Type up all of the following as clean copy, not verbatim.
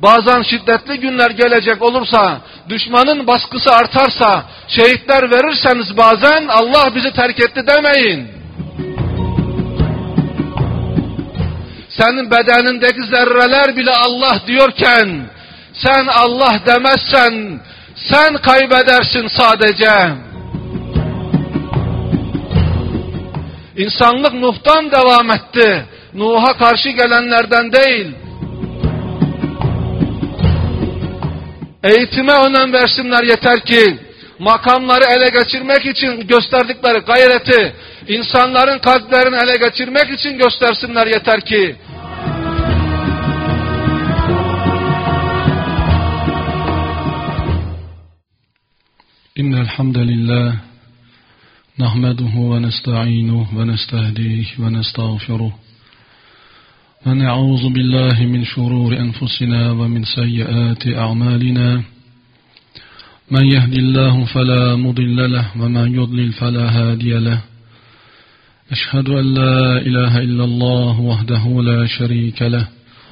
bazen şiddetli günler gelecek olursa, düşmanın baskısı artarsa, şehitler verirseniz bazen Allah bizi terk etti demeyin. Senin bedenindeki zerreler bile Allah diyorken, sen Allah demezsen, sen kaybedersin sadece. İnsanlık Nuh'tan devam etti. Nuh'a karşı gelenlerden değil. Eğitime önem versinler yeter ki, makamları ele geçirmek için gösterdikleri gayreti, insanların kalplerini ele geçirmek için göstersinler yeter ki. İnnel hamdalillah nahmeduhu ve nesta'inuhu ve nestehdihi ve nestağfiruh ve na'udzu billahi min şururi enfusina ve min seyyiati a'malina men yehdillahu fela mudille lehu ve men yudlil fela hadiye lehu eşhedü en la ilahe illallah vahdehu la şerike lehu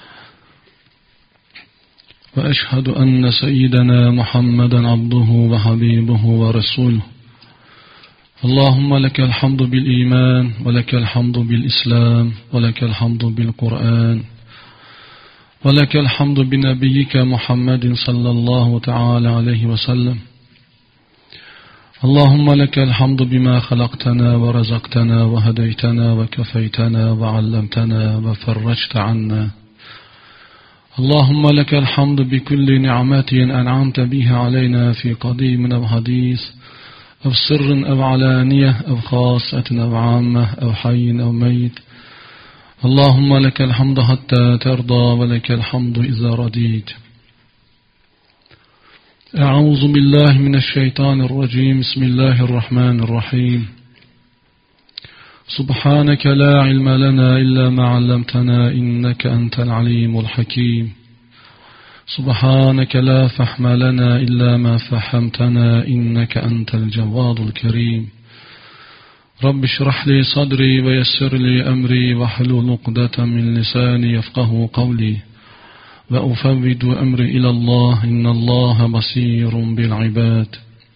وأشهد أن سيدنا محمدا عبده وحبيبه ورسوله اللهم لك الحمد بالإيمان ولك الحمد بالإسلام ولك الحمد بالقرآن ولك الحمد بنبيك محمد صلى الله تعالى عليه وسلم اللهم لك الحمد بما خلقتنا ورزقتنا وهديتنا وكفيتنا وعلمتنا وفرجت عنا اللهم لك الحمد بكل نعمة أنعمت بها علينا في قديم أو حديث أو سر أو علانية أو خاصة أو عامة أو حي أو ميت اللهم لك الحمد حتى ترضى ولك الحمد إذا رضيت أعوذ بالله من الشيطان الرجيم بسم الله الرحمن الرحيم سبحانك لا علم لنا إلا ما علمتنا إنك أنت العليم الحكيم سبحانك لا فهم لنا إلا ما فهمتنا إنك أنت الجواد الكريم رب اشرح لي صدري ويسر لي أمري واحلل عقدة من لساني يفقه قولي وأفوض أمري إلى الله إن الله بصير بالعباد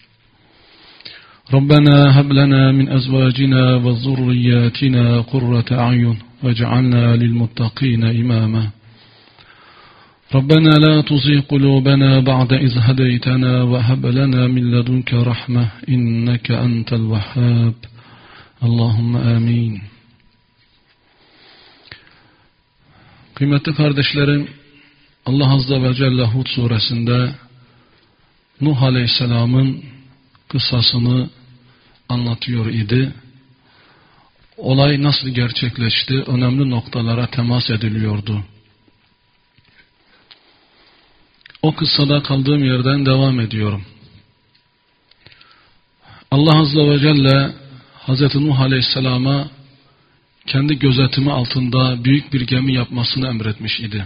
ربنا هب لنا من أزواجنا وذرياتنا قرة أعين واجعلنا للمتقين إماما ربنا لا تزغ قلوبنا بعد إذ هديتنا وهب لنا من لدنك رحمة إنك أنت الوهاب اللهم آمين. Kıymetli kardeşlerim, Allah Azze ve Celle Hud suresinde Nuh Aleyhisselam'ın kıssasını anlatıyor idi. Olay nasıl gerçekleşti? Önemli noktalara temas ediliyordu. O kıssada kaldığım yerden devam ediyorum. Allah Azze ve Celle Hazreti Nuh Aleyhisselam'a kendi gözetimi altında büyük bir gemi yapmasını emretmiş idi.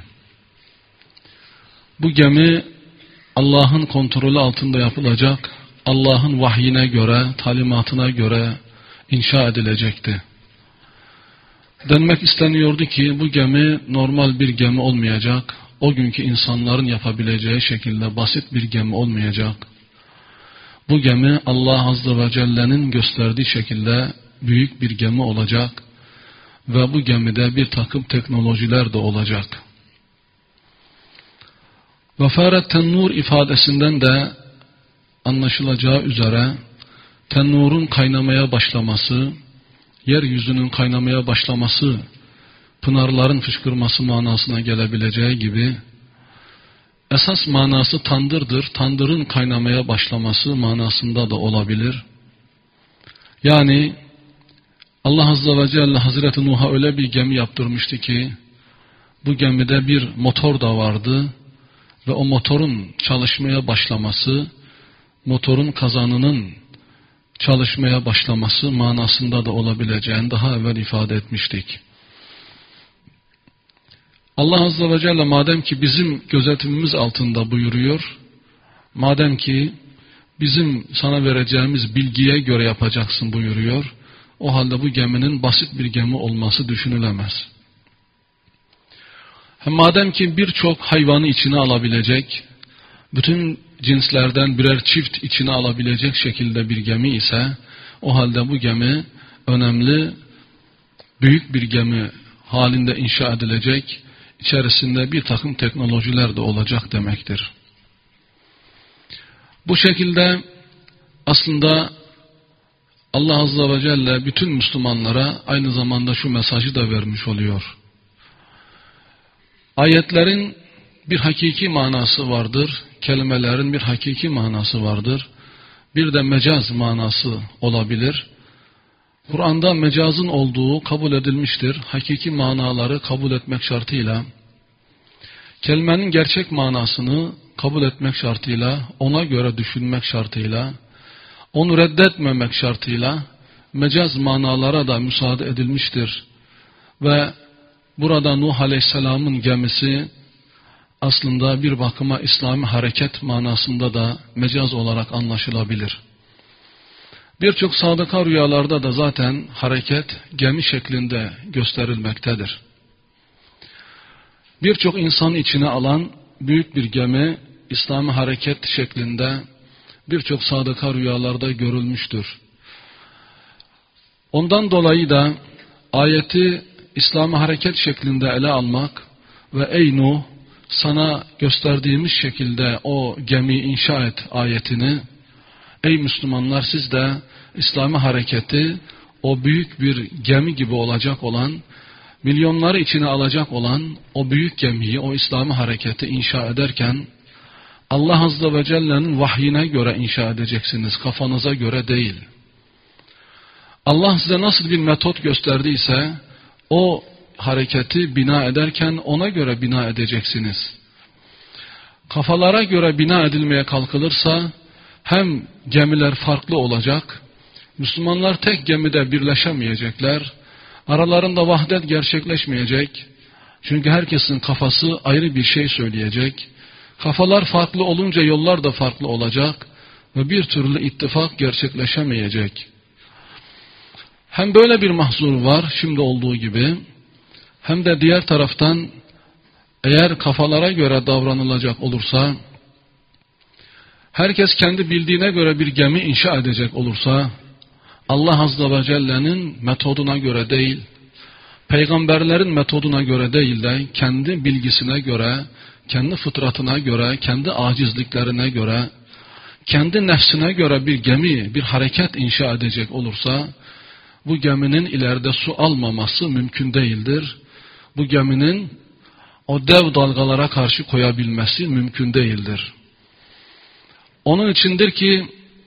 Bu gemi Allah'ın kontrolü altında yapılacak, Allah'ın vahyine göre, talimatına göre inşa edilecekti. Denmek isteniyordu ki bu gemi normal bir gemi olmayacak, o günkü insanların yapabileceği şekilde basit bir gemi olmayacak. Bu gemi Allah Azze ve Celle'nin gösterdiği şekilde büyük bir gemi olacak ve bu gemide bir takım teknolojiler de olacak. Vefaret tennur ifadesinden de anlaşılacağı üzere tennurun kaynamaya başlaması, yeryüzünün kaynamaya başlaması, pınarların fışkırması manasına gelebileceği gibi, esas manası tandırdır, tandırın kaynamaya başlaması manasında da olabilir. Yani Allah Azze ve Celle Hazreti Nuh'a öyle bir gemi yaptırmıştı ki, bu gemide bir motor da vardı ve o motorun çalışmaya başlaması, motorun kazanının çalışmaya başlaması manasında da olabileceğini daha evvel ifade etmiştik. Allah Azze ve Celle madem ki bizim gözetimimiz altında buyuruyor, madem ki bizim sana vereceğimiz bilgiye göre yapacaksın buyuruyor, o halde bu geminin basit bir gemi olması düşünülemez. Madem ki birçok hayvanı içine alabilecek, bütün cinslerden birer çift içine alabilecek şekilde bir gemi ise, o halde bu gemi önemli, büyük bir gemi halinde inşa edilecek, içerisinde bir takım teknolojiler de olacak demektir. Bu şekilde aslında Allah Azze ve Celle bütün Müslümanlara aynı zamanda şu mesajı da vermiş oluyor. Ayetlerin bir hakiki manası vardır, kelimelerin bir hakiki manası vardır, bir de mecaz manası olabilir. Kur'an'da mecazın olduğu kabul edilmiştir, hakiki manaları kabul etmek şartıyla, kelimenin gerçek manasını kabul etmek şartıyla, ona göre düşünmek şartıyla, onu reddetmemek şartıyla mecaz manalara da müsaade edilmiştir. Ve burada Nuh Aleyhisselam'ın gemisi aslında bir bakıma İslami hareket manasında da mecaz olarak anlaşılabilir. Birçok sadıka rüyalarda da zaten hareket gemi şeklinde gösterilmektedir. Birçok insanı içine alan büyük bir gemi İslami hareket şeklinde birçok sadıka rüyalarda görülmüştür. Ondan dolayı da ayeti İslami hareket şeklinde ele almak ve ey Nuh sana gösterdiğimiz şekilde o gemi inşa et ayetini, ey Müslümanlar siz de İslami hareketi o büyük bir gemi gibi olacak olan, milyonları içine alacak olan o büyük gemiyi, o İslami hareketi inşa ederken Allah Azze ve Celle'nin vahyine göre inşa edeceksiniz, kafanıza göre değil. Allah size nasıl bir metot gösterdiyse o hareketi bina ederken ona göre bina edeceksiniz. Kafalara göre bina edilmeye kalkılırsa hem gemiler farklı olacak, Müslümanlar tek gemide birleşemeyecekler, aralarında vahdet gerçekleşmeyecek, çünkü herkesin kafası ayrı bir şey söyleyecek, kafalar farklı olunca yollar da farklı olacak ve bir türlü ittifak gerçekleşemeyecek. Hem böyle bir mahzur var şimdi olduğu gibi, hem de diğer taraftan eğer kafalara göre davranılacak olursa, herkes kendi bildiğine göre bir gemi inşa edecek olursa, Allah Azze ve Celle'nin metoduna göre değil, peygamberlerin metoduna göre değil de kendi bilgisine göre, kendi fıtratına göre, kendi acizliklerine göre, kendi nefsine göre bir gemi, bir hareket inşa edecek olursa, bu geminin ileride su almaması mümkün değildir. Bu geminin o dev dalgalara karşı koyabilmesi mümkün değildir. Onun içindir ki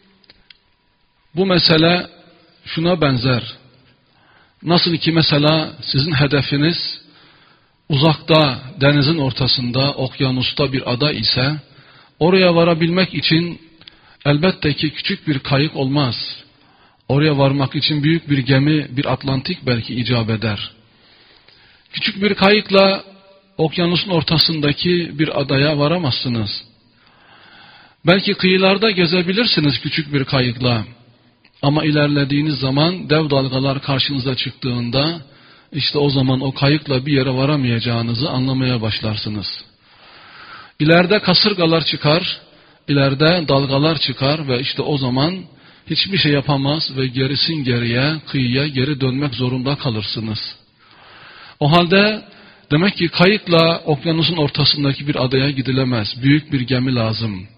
bu mesele şuna benzer. Nasıl ki mesela sizin hedefiniz uzakta, denizin ortasında, okyanusta bir ada ise, oraya varabilmek için elbette ki küçük bir kayık olmaz. Oraya varmak için büyük bir gemi, bir Atlantik belki icap eder. Küçük bir kayıkla okyanusun ortasındaki bir adaya varamazsınız. Belki kıyılarda gezebilirsiniz küçük bir kayıkla. Ama ilerlediğiniz zaman dev dalgalar karşınıza çıktığında, işte o zaman o kayıkla bir yere varamayacağınızı anlamaya başlarsınız. İleride kasırgalar çıkar, ileride dalgalar çıkar ve işte o zaman hiçbir şey yapamaz ve gerisin geriye, kıyıya geri dönmek zorunda kalırsınız. O halde demek ki kayıkla okyanusun ortasındaki bir adaya gidilemez. Büyük bir gemi lazım.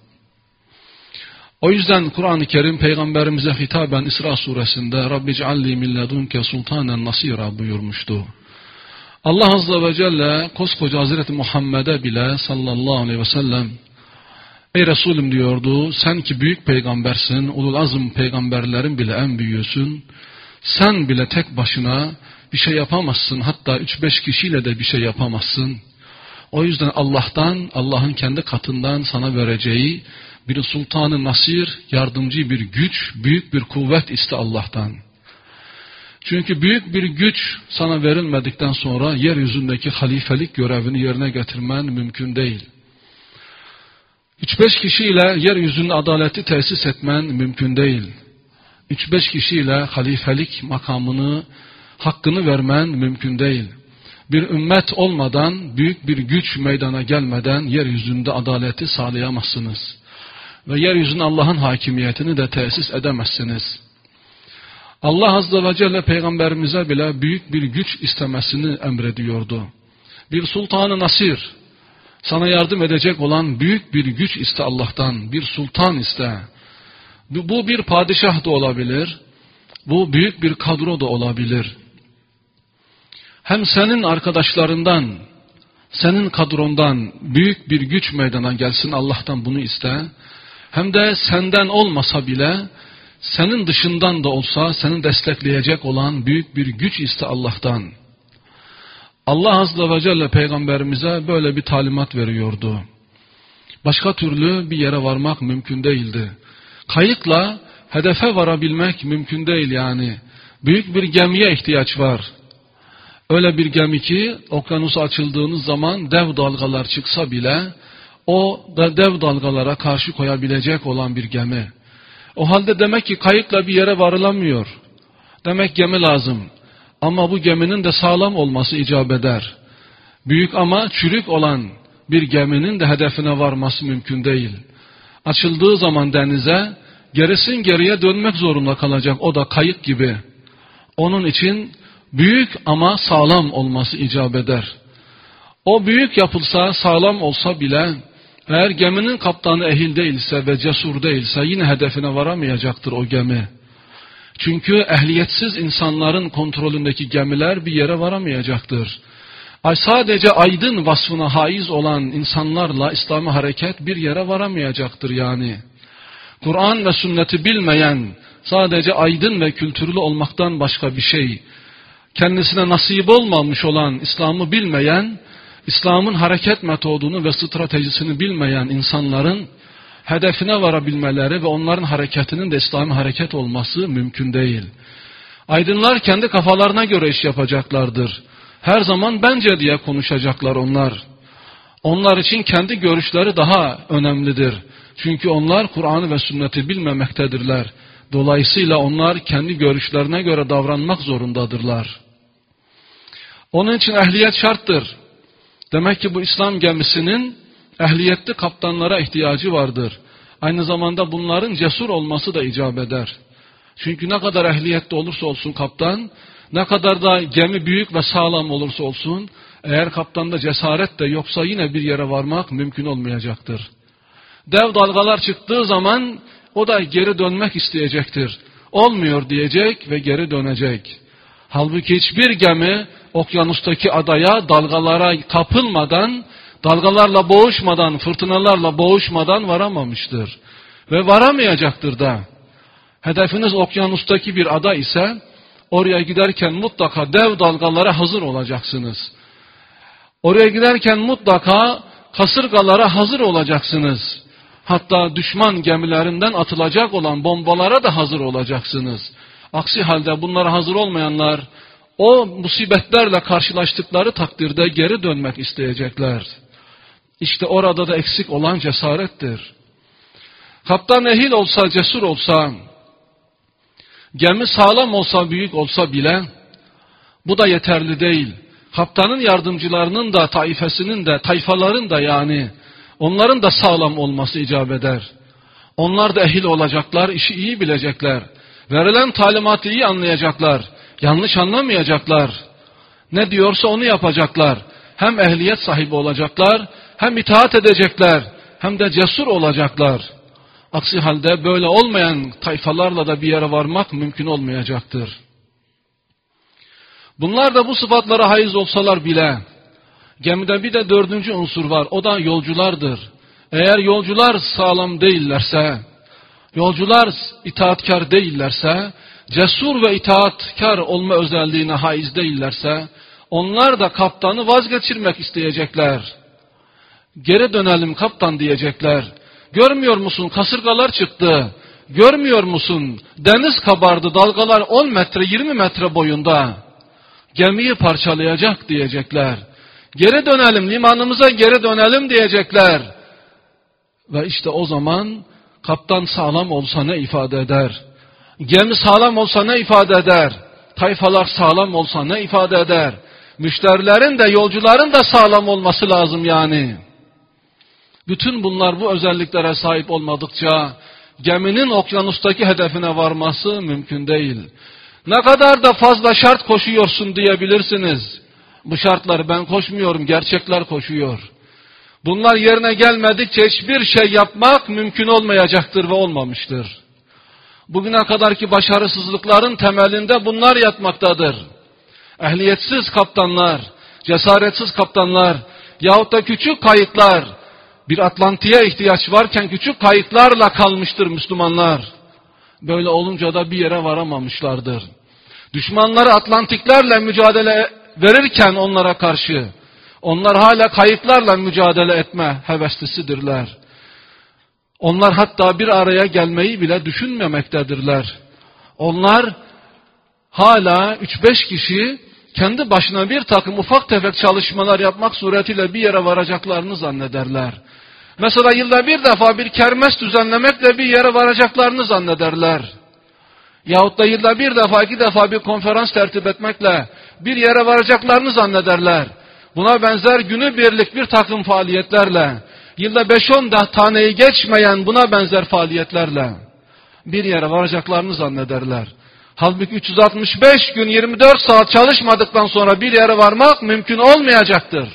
O yüzden Kur'an-ı Kerim Peygamberimize hitaben İsra suresinde Rabbi cealli min ledunke sultanen nasira buyurmuştu. Allah Azze ve Celle koskoca Hazreti Muhammed'e bile sallallahu aleyhi ve sellem ey Resulüm diyordu, sen ki büyük peygambersin, ulul azm peygamberlerin bile en büyüğüsün, sen bile tek başına bir şey yapamazsın, hatta 3-5 kişiyle de bir şey yapamazsın. O yüzden Allah'tan, Allah'ın kendi katından sana vereceği bir sultan-ı nasir, yardımcı bir güç, büyük bir kuvvet iste Allah'tan. Çünkü büyük bir güç sana verilmedikten sonra yeryüzündeki halifelik görevini yerine getirmen mümkün değil. 3-5 kişiyle yeryüzünün adaleti tesis etmen mümkün değil. 3-5 kişiyle halifelik makamını, hakkını vermen mümkün değil. Bir ümmet olmadan, büyük bir güç meydana gelmeden yeryüzünde adaleti sağlayamazsınız. Ve yeryüzünde Allah'ın hakimiyetini de tesis edemezsiniz. Allah Azze ve Celle Peygamberimize bile büyük bir güç istemesini emrediyordu. Bir sultanı nasir, sana yardım edecek olan büyük bir güç iste Allah'tan, bir sultan iste. Bu bir padişah da olabilir, bu büyük bir kadro da olabilir. Hem senin arkadaşlarından, senin kadrondan büyük bir güç meydana gelsin, Allah'tan bunu iste. Hem de senden olmasa bile, senin dışından da olsa seni destekleyecek olan büyük bir güç iste Allah'tan. Allah Azze ve Celle Peygamberimize böyle bir talimat veriyordu. Başka türlü bir yere varmak mümkün değildi. Kayıkla hedefe varabilmek mümkün değil yani. Büyük bir gemiye ihtiyaç var. Öyle bir gemi ki okyanusa açıldığınız zaman dev dalgalar çıksa bile o da dev dalgalara karşı koyabilecek olan bir gemi. O halde demek ki kayıkla bir yere varılamıyor. Demek gemi lazım. Ama bu geminin de sağlam olması icap eder. Büyük ama çürük olan bir geminin de hedefine varması mümkün değil. Açıldığı zaman denize gerisin geriye dönmek zorunda kalacak. O da kayık gibi. Onun için büyük ama sağlam olması icap eder. O büyük yapılsa, sağlam olsa bile eğer geminin kaptanı ehil değilse ve cesur değilse yine hedefine varamayacaktır o gemi. Çünkü ehliyetsiz insanların kontrolündeki gemiler bir yere varamayacaktır. Sadece aydın vasfına haiz olan insanlarla İslami hareket bir yere varamayacaktır yani. Kur'an ve sünneti bilmeyen, sadece aydın ve kültürlü olmaktan başka bir şey, kendisine nasip olmamış olan İslam'ı bilmeyen, İslam'ın hareket metodunu ve stratejisini bilmeyen insanların hedefine varabilmeleri ve onların hareketinin de İslami hareket olması mümkün değil. Aydınlar kendi kafalarına göre iş yapacaklardır. Her zaman bence diye konuşacaklar onlar. Onlar için kendi görüşleri daha önemlidir. Çünkü onlar Kur'an'ı ve sünneti bilmemektedirler. Dolayısıyla onlar kendi görüşlerine göre davranmak zorundadırlar. Onun için ehliyet şarttır. Demek ki bu İslam gemisinin ehliyetli kaptanlara ihtiyacı vardır. Aynı zamanda bunların cesur olması da icap eder. Çünkü ne kadar ehliyetli olursa olsun kaptan, ne kadar da gemi büyük ve sağlam olursa olsun, eğer kaptanda cesaret de yoksa yine bir yere varmak mümkün olmayacaktır. Dev dalgalar çıktığı zaman o da geri dönmek isteyecektir. Olmuyor diyecek ve geri dönecek. Halbuki hiçbir gemi okyanustaki adaya dalgalara kapılmadan, dalgalarla boğuşmadan, fırtınalarla boğuşmadan varamamıştır. Ve varamayacaktır da. Hedefiniz okyanustaki bir ada ise oraya giderken mutlaka dev dalgalara hazır olacaksınız. Oraya giderken mutlaka kasırgalara hazır olacaksınız. Hatta düşman gemilerinden atılacak olan bombalara da hazır olacaksınız. Aksi halde bunlara hazır olmayanlar o musibetlerle karşılaştıkları takdirde geri dönmek isteyecekler. İşte orada da eksik olan cesarettir. Kaptan ehil olsa, cesur olsa, gemi sağlam olsa, büyük olsa bile bu da yeterli değil. Kaptanın yardımcılarının da, taifesinin de, tayfaların da yani onların da sağlam olması icap eder. Onlar da ehil olacaklar, işi iyi bilecekler. Verilen talimatı iyi anlayacaklar. Yanlış anlamayacaklar. Ne diyorsa onu yapacaklar. Hem ehliyet sahibi olacaklar, hem itaat edecekler, hem de cesur olacaklar. Aksi halde böyle olmayan tayfalarla da bir yere varmak mümkün olmayacaktır. Bunlar da bu sıfatlara haiz olsalar bile, gemide bir de dördüncü unsur var, o da yolculardır. Eğer yolcular sağlam değillerse, yolcular itaatkar değillerse, cesur ve itaatkar olma özelliğine haiz değillerse, onlar da kaptanı vazgeçirmek isteyecekler. Geri dönelim kaptan diyecekler. Görmüyor musun kasırgalar çıktı, görmüyor musun deniz kabardı, dalgalar 10 metre 20 metre boyunda, gemiyi parçalayacak diyecekler. Geri dönelim, limanımıza geri dönelim diyecekler. Ve işte o zaman kaptan sağlam olsa ne ifade eder? Gemi sağlam olsa ne ifade eder? Tayfalar sağlam olsa ne ifade eder? Müşterilerin de yolcuların da sağlam olması lazım yani. Bütün bunlar bu özelliklere sahip olmadıkça geminin okyanustaki hedefine varması mümkün değil. Ne kadar da fazla şart koşuyorsun diyebilirsiniz. Bu şartları ben koşmuyorum, gerçekler koşuyor. Bunlar yerine gelmedikçe hiçbir şey yapmak mümkün olmayacaktır ve olmamıştır. Bugüne kadarki başarısızlıkların temelinde bunlar yatmaktadır. Ehliyetsiz kaptanlar, cesaretsiz kaptanlar yahut da küçük kayıklar, bir Atlantik'e ihtiyaç varken küçük kayıklarla kalmıştır Müslümanlar. Böyle olunca da bir yere varamamışlardır. Düşmanları Atlantiklerle mücadele verirken onlara karşı, onlar hala kayıklarla mücadele etme heveslisidirler. Onlar hatta bir araya gelmeyi bile düşünmemektedirler. Onlar hala 3-5 kişi kendi başına bir takım ufak tefek çalışmalar yapmak suretiyle bir yere varacaklarını zannederler. Mesela yılda bir defa bir kermes düzenlemekle bir yere varacaklarını zannederler. Yahut da yılda bir defa, 2 defa bir konferans tertip etmekle bir yere varacaklarını zannederler. Buna benzer günübirlik bir takım faaliyetlerle, yılda 5-10 taneyi geçmeyen buna benzer faaliyetlerle bir yere varacaklarını zannederler. Halbuki 365 gün 24 saat çalışmadıktan sonra bir yere varmak mümkün olmayacaktır.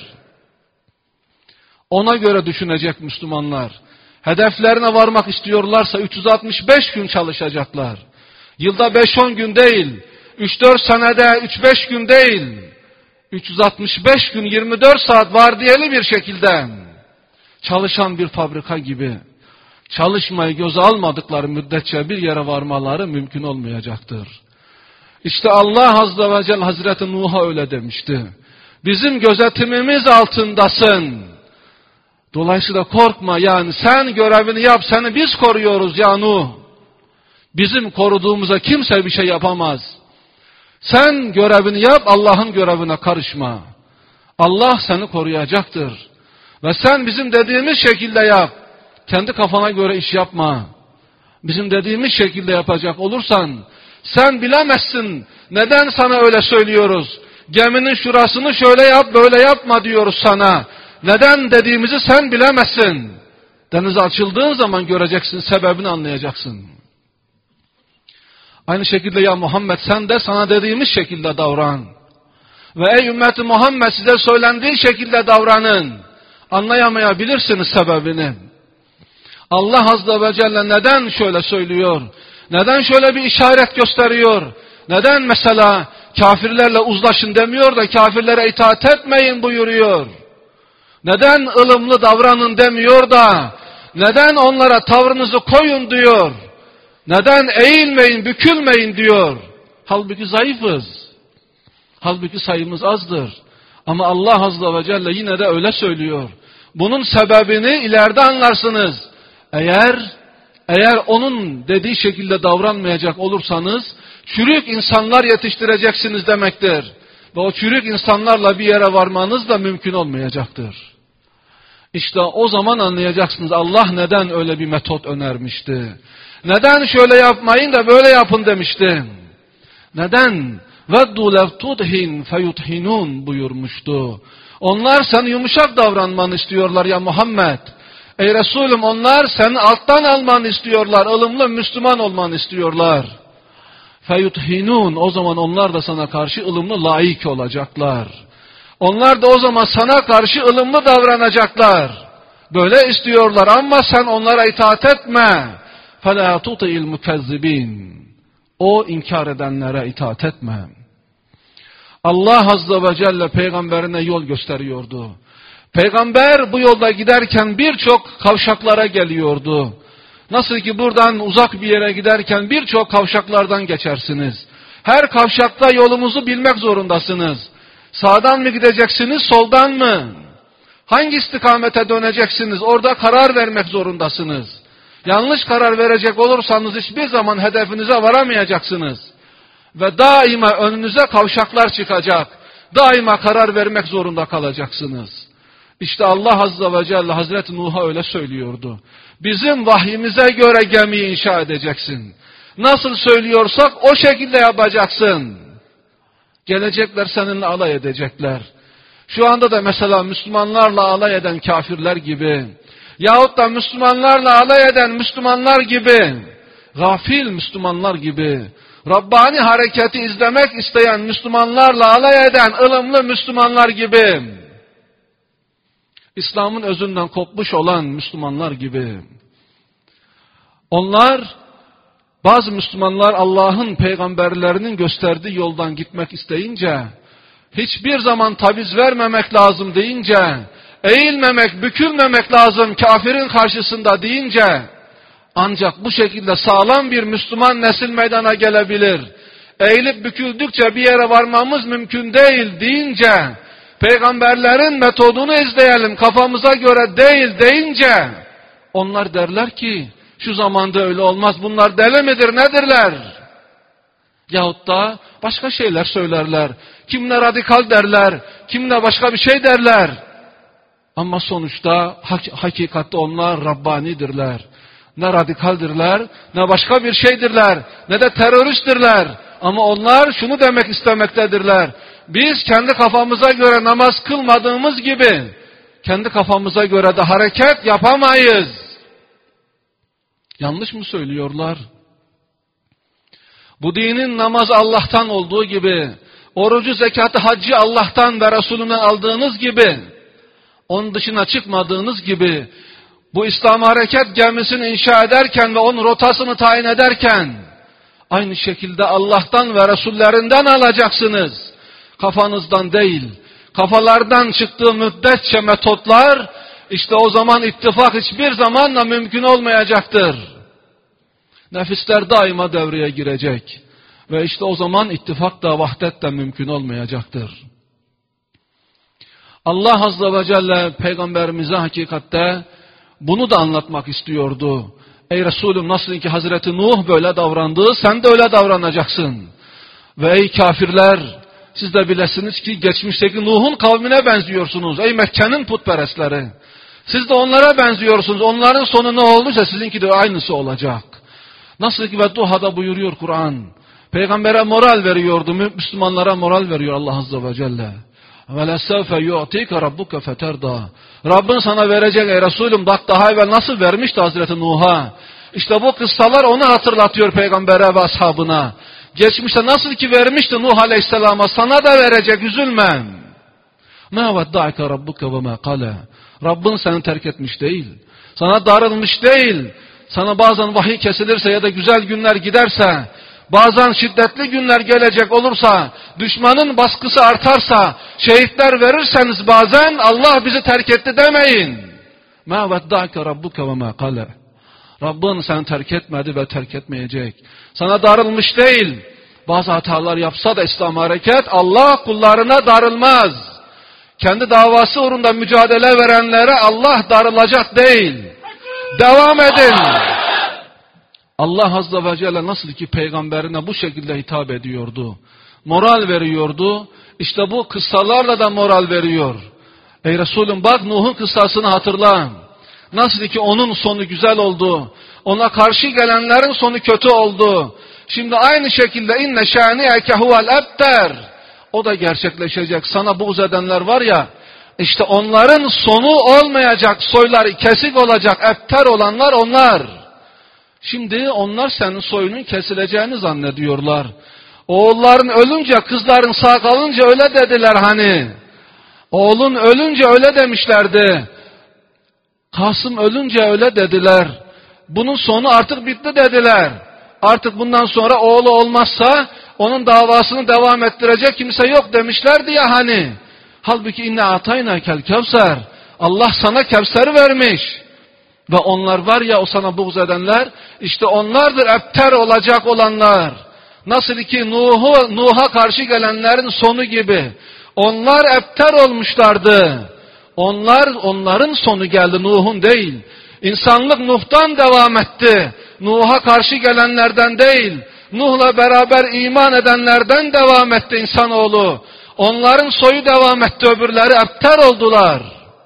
Ona göre düşünecek Müslümanlar. Hedeflerine varmak istiyorlarsa 365 gün çalışacaklar. Yılda 5-10 gün değil, 3-4 senede 3-5 gün değil, 365 gün 24 saat vardiyeli bir şekilde çalışan bir fabrika gibi çalışmayı göze almadıkları müddetçe bir yere varmaları mümkün olmayacaktır. İşte Allah Azze ve Celle Hazreti Nuh'a öyle demişti. Bizim gözetimimiz altındasın. Dolayısıyla korkma, yani sen görevini yap, seni biz koruyoruz ya Nuh. Bizim koruduğumuza kimse bir şey yapamaz. Sen görevini yap, Allah'ın görevine karışma. Allah seni koruyacaktır. Ve sen bizim dediğimiz şekilde yap. Kendi kafana göre iş yapma. Bizim dediğimiz şekilde yapacak olursan sen bilemezsin neden sana öyle söylüyoruz. Geminin şurasını şöyle yap, böyle yapma diyoruz sana. Neden dediğimizi sen bilemezsin. Denize açıldığın zaman göreceksin, sebebini anlayacaksın. Aynı şekilde ya Muhammed sen de sana dediğimiz şekilde davran. Ve ey ümmeti Muhammed size söylendiği şekilde davranın. Anlayamayabilirsiniz sebebini. Allah Azze ve Celle neden şöyle söylüyor? Neden şöyle bir işaret gösteriyor? Neden mesela kafirlerle uzlaşın demiyor da kafirlere itaat etmeyin buyuruyor? Neden ılımlı davranın demiyor da neden onlara tavrınızı koyun diyor? Neden eğilmeyin, bükülmeyin diyor? Halbuki zayıfız. Halbuki sayımız azdır. Ama Allah Azze ve Celle yine de öyle söylüyor. Bunun sebebini ileride anlarsınız. Eğer onun dediği şekilde davranmayacak olursanız çürük insanlar yetiştireceksiniz demektir. Ve o çürük insanlarla bir yere varmanız da mümkün olmayacaktır. İşte o zaman anlayacaksınız Allah neden öyle bir metot önermişti. Neden şöyle yapmayın da böyle yapın demişti. Neden? وَدُّ لَوْ تُدْهِنْ فَيُدْهِنُونَ buyurmuştu. Onlar sen yumuşak davranmanı istiyorlar ya Muhammed. Ey Resulüm onlar seni alttan almanı istiyorlar. Ilımlı Müslüman olmanı istiyorlar. فَيُدْهِنُونَ o zaman onlar da sana karşı ılımlı layık olacaklar. Onlar da o zaman sana karşı ılımlı davranacaklar. Böyle istiyorlar ama sen onlara itaat etme. فَلَا تُطِعِ الْمُكَذِّبِينَ o inkar edenlere itaat etme. Allah Azze ve Celle peygamberine yol gösteriyordu. Peygamber bu yolda giderken birçok kavşaklara geliyordu. Nasıl ki buradan uzak bir yere giderken birçok kavşaklardan geçersiniz. Her kavşakta yolumuzu bilmek zorundasınız. Sağdan mı gideceksiniz, soldan mı? Hangi istikamete döneceksiniz? Orada karar vermek zorundasınız. Yanlış karar verecek olursanız hiçbir zaman hedefinize varamayacaksınız. Ve daima önünüze kavşaklar çıkacak. Daima karar vermek zorunda kalacaksınız. İşte Allah Azze ve Celle Hazreti Nuh'a öyle söylüyordu. Bizim vahyimize göre gemiyi inşa edeceksin. Nasıl söylüyorsak o şekilde yapacaksın. Gelecekler seninle alay edecekler. Şu anda da mesela Müslümanlarla alay eden kafirler gibi, yahut da Müslümanlarla alay eden Müslümanlar gibi, gafil Müslümanlar gibi, Rabbani hareketi izlemek isteyen Müslümanlarla alay eden ılımlı Müslümanlar gibi, İslam'ın özünden kopmuş olan Müslümanlar gibi. Onlar, bazı Müslümanlar Allah'ın peygamberlerinin gösterdiği yoldan gitmek isteyince, hiçbir zaman taviz vermemek lazım deyince, eğilmemek, bükülmemek lazım kafirin karşısında deyince, ancak bu şekilde sağlam bir Müslüman nesil meydana gelebilir. Eğilip büküldükçe bir yere varmamız mümkün değil deyince, peygamberlerin metodunu izleyelim kafamıza göre değil deyince, onlar derler ki, şu zamanda öyle olmaz, bunlar deli midir nedirler? Yahut da başka şeyler söylerler. Kimine radikal derler, kimine başka bir şey derler. Ama sonuçta hakikatte onlar Rabbanidirler. Ne radikaldirler, ne başka bir şeydirler, ne de teröristtirler. Ama onlar şunu demek istemektedirler. Biz kendi kafamıza göre namaz kılmadığımız gibi, kendi kafamıza göre de hareket yapamayız. Yanlış mı söylüyorlar? Bu dinin namazı Allah'tan olduğu gibi, orucu, zekatı, haccı Allah'tan ve Resulünden aldığınız gibi, onun dışına çıkmadığınız gibi, bu İslam hareket gemisini inşa ederken ve onun rotasını tayin ederken, aynı şekilde Allah'tan ve Resullerinden alacaksınız. Kafanızdan değil, kafalardan çıktığı müddetçe metotlar, işte o zaman ittifak hiçbir zamanla mümkün olmayacaktır. Nefisler daima devreye girecek. Ve işte o zaman ittifak da vahdet de mümkün olmayacaktır. Allah Azze ve Celle Peygamberimize hakikatte bunu da anlatmak istiyordu. Ey Resulüm, nasıl ki Hazreti Nuh böyle davrandı, sen de öyle davranacaksın. Ve ey kafirler, siz de bilesiniz ki geçmişteki Nuh'un kavmine benziyorsunuz. Ey Mekke'nin putperestleri, siz de onlara benziyorsunuz. Onların sonu ne olduysa sizinki de aynısı olacak. Nasıl ki Vedduha'da buyuruyor Kur'an, Peygamber'e moral veriyordu, Müslümanlara moral veriyor Allah Azze ve Celle. وَلَسَوْفَ يُعْتِيكَ رَبُّكَ فَتَرْضَى Rabbin sana verecek ey Resulüm, bak daha evvel nasıl vermişti Hazreti Nuh'a. İşte bu kıssalar onu hatırlatıyor Peygamber'e ve ashabına. Geçmişte nasıl ki vermişti Nuh Aleyhisselam'a, sana da verecek, üzülme. مَا وَدَّعَكَ رَبُّكَ وَمَا قَالَ Rabbin seni terk etmiş değil, sana darılmış değil. Sana bazen vahiy kesilirse ya da güzel günler giderse, bazen şiddetli günler gelecek olursa, düşmanın baskısı artarsa, şehitler verirseniz bazen Allah bizi terk etti demeyin. مَا وَدَّعَكَ رَبُّكَ وَمَا قَالَ Rabbin seni terk etmedi ve terk etmeyecek. Sana darılmış değil. Bazı hatalar yapsa da İslam hareket, Allah kullarına darılmaz. Kendi davası uğrunda mücadele verenlere Allah darılacak değil. Devam edin. Allah Azze ve Celle nasıl ki peygamberine bu şekilde hitap ediyordu, moral veriyordu, işte bu kıssalarla da moral veriyor. Ey Resulüm, bak Nuh'un kıssasını hatırla. Nasıl ki onun sonu güzel oldu, ona karşı gelenlerin sonu kötü oldu. Şimdi aynı şekilde inne şâniyeke huvel ebter, o da gerçekleşecek. Sana buğz edenler var ya, işte onların sonu olmayacak, soyları kesik olacak, ebter olanlar onlar. Şimdi onlar senin soyunun kesileceğini zannediyorlar. Oğulların ölünce, kızların sağ kalınca öyle dediler hani. Oğlun ölünce öyle demişlerdi. Kasım ölünce öyle dediler. Bunun sonu artık bitti dediler. Artık bundan sonra oğlu olmazsa onun davasını devam ettirecek kimse yok demişlerdi ya hani. Halbuki inne ataynakel kevser. Allah sana Kevser vermiş. Ve onlar var ya, o sana buğz edenler, işte onlardır ebter olacak olanlar. Nasıl ki Nuh'a karşı gelenlerin sonu gibi. Onlar ebter olmuşlardı. Onların sonu geldi, Nuh'un değil. İnsanlık Nuh'tan devam etti. Nuh'a karşı gelenlerden değil. Nuh'la beraber iman edenlerden devam etti insanoğlu. Onların soyu devam etti, öbürleri ebter oldular.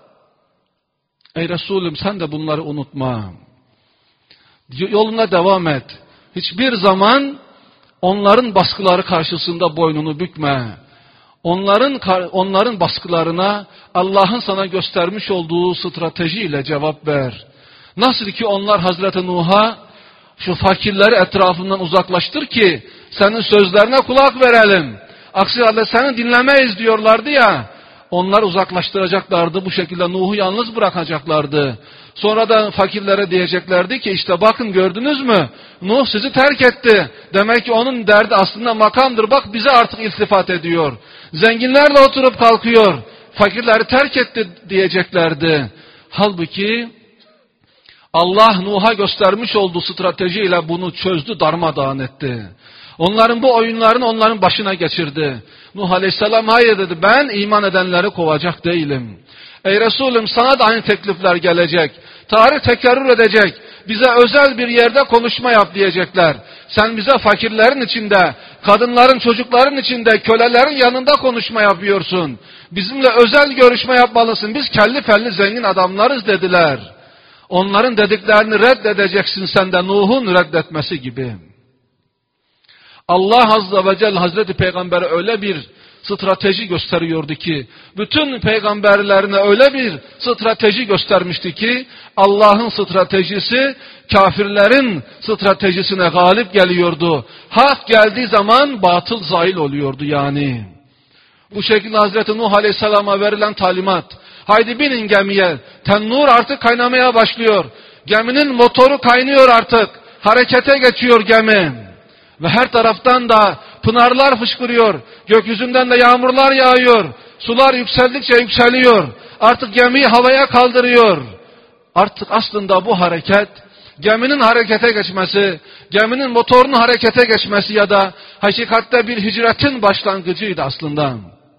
Ey Resulüm, sen de bunları unutma. Yoluna devam et. Hiçbir zaman onların baskıları karşısında boynunu bükme. Onların baskılarına Allah'ın sana göstermiş olduğu stratejiyle cevap ver. Nasıl ki onlar Hazreti Nuh'a şu fakirleri etrafından uzaklaştır ki senin sözlerine kulak verelim. Aksi halde seni dinlemeyiz diyorlardı ya. Onlar uzaklaştıracaklardı. Bu şekilde Nuh'u yalnız bırakacaklardı. Sonra da fakirlere diyeceklerdi ki işte bakın gördünüz mü? Nuh sizi terk etti. Demek ki onun derdi aslında makamdır. Bak bize artık iltifat ediyor. Zenginlerle oturup kalkıyor. Fakirleri terk etti diyeceklerdi. Halbuki Allah Nuh'a göstermiş olduğu stratejiyle bunu çözdü, darmadağın etti. Onların bu oyunlarını onların başına geçirdi. Nuh Aleyhisselam hayır dedi, ben iman edenleri kovacak değilim. Ey Resulüm sana da aynı teklifler gelecek. Tarih tekerrür edecek. Bize özel bir yerde konuşma yap diyecekler. Sen bize fakirlerin içinde, kadınların, çocukların içinde, kölelerin yanında konuşma yapıyorsun. Bizimle özel görüşme yapmalısın. Biz kelli felli zengin adamlarız dediler. Onların dediklerini reddedeceksin sen de Nuh'un reddetmesi gibi. Allah Azze ve Celle Hazreti Peygamber'e öyle bir strateji gösteriyordu ki, bütün peygamberlerine öyle bir strateji göstermişti ki, Allah'ın stratejisi kafirlerin stratejisine galip geliyordu. Hak geldiği zaman batıl zail oluyordu yani. Bu şekilde Hazreti Nuh Aleyhisselam'a verilen talimat, haydi binin gemiye, tennur artık kaynamaya başlıyor. Geminin motoru kaynıyor artık, harekete geçiyor gemi. Ve her taraftan da pınarlar fışkırıyor, gökyüzünden de yağmurlar yağıyor, sular yükseldikçe yükseliyor, artık gemiyi havaya kaldırıyor. Artık aslında bu hareket, geminin harekete geçmesi, geminin motorunun harekete geçmesi ya da hakikatte bir hicretin başlangıcıydı aslında.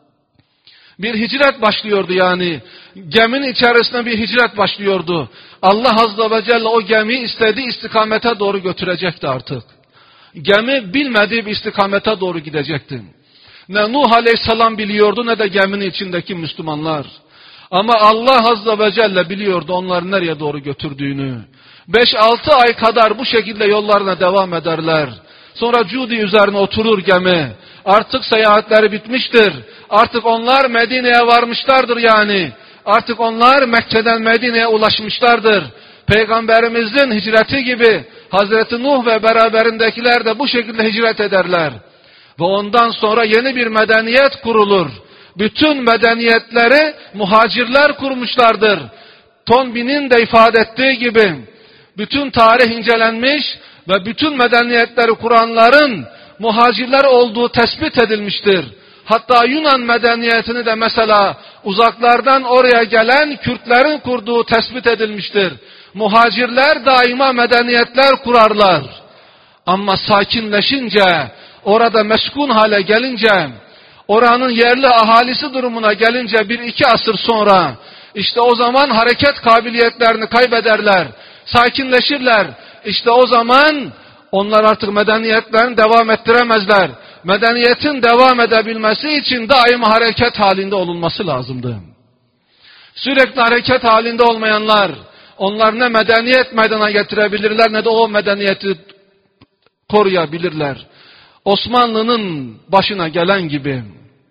Bir hicret başlıyordu yani. Geminin içerisinde bir hicret başlıyordu. Allah Azze ve Celle o gemiyi istediği istikamete doğru götürecekti artık. Gemi bilmediği bir istikamete doğru gidecekti. Ne Nuh Aleyhisselam biliyordu ne de geminin içindeki Müslümanlar. Ama Allah Azze ve Celle biliyordu onları nereye doğru götürdüğünü. 5-6 ay kadar bu şekilde yollarına devam ederler. Sonra Cudi üzerine oturur gemi. Artık seyahatleri bitmiştir. Artık onlar Medine'ye varmışlardır yani. Artık onlar Mekke'den Medine'ye ulaşmışlardır. Peygamberimizin hicreti gibi Hazreti Nuh ve beraberindekiler de bu şekilde hicret ederler. Ve ondan sonra yeni bir medeniyet kurulur. Bütün medeniyetleri muhacirler kurmuşlardır. Tonbi'nin de ifade ettiği gibi bütün tarih incelenmiş ve bütün medeniyetleri kuranların muhacirler olduğu tespit edilmiştir. Hatta Yunan medeniyetini de mesela uzaklardan oraya gelen Kürtlerin kurduğu tespit edilmiştir. Muhacirler daima medeniyetler kurarlar. Ama sakinleşince, orada meskun hale gelince, oranın yerli ahalisi durumuna gelince 1-2 asır sonra, işte o zaman hareket kabiliyetlerini kaybederler, sakinleşirler. İşte o zaman onlar artık medeniyetlerini devam ettiremezler. Medeniyetin devam edebilmesi için daima hareket halinde olunması lazımdı. Sürekli hareket halinde olmayanlar, onlar ne medeniyet meydana getirebilirler ne de o medeniyeti koruyabilirler. Osmanlı'nın başına gelen gibi.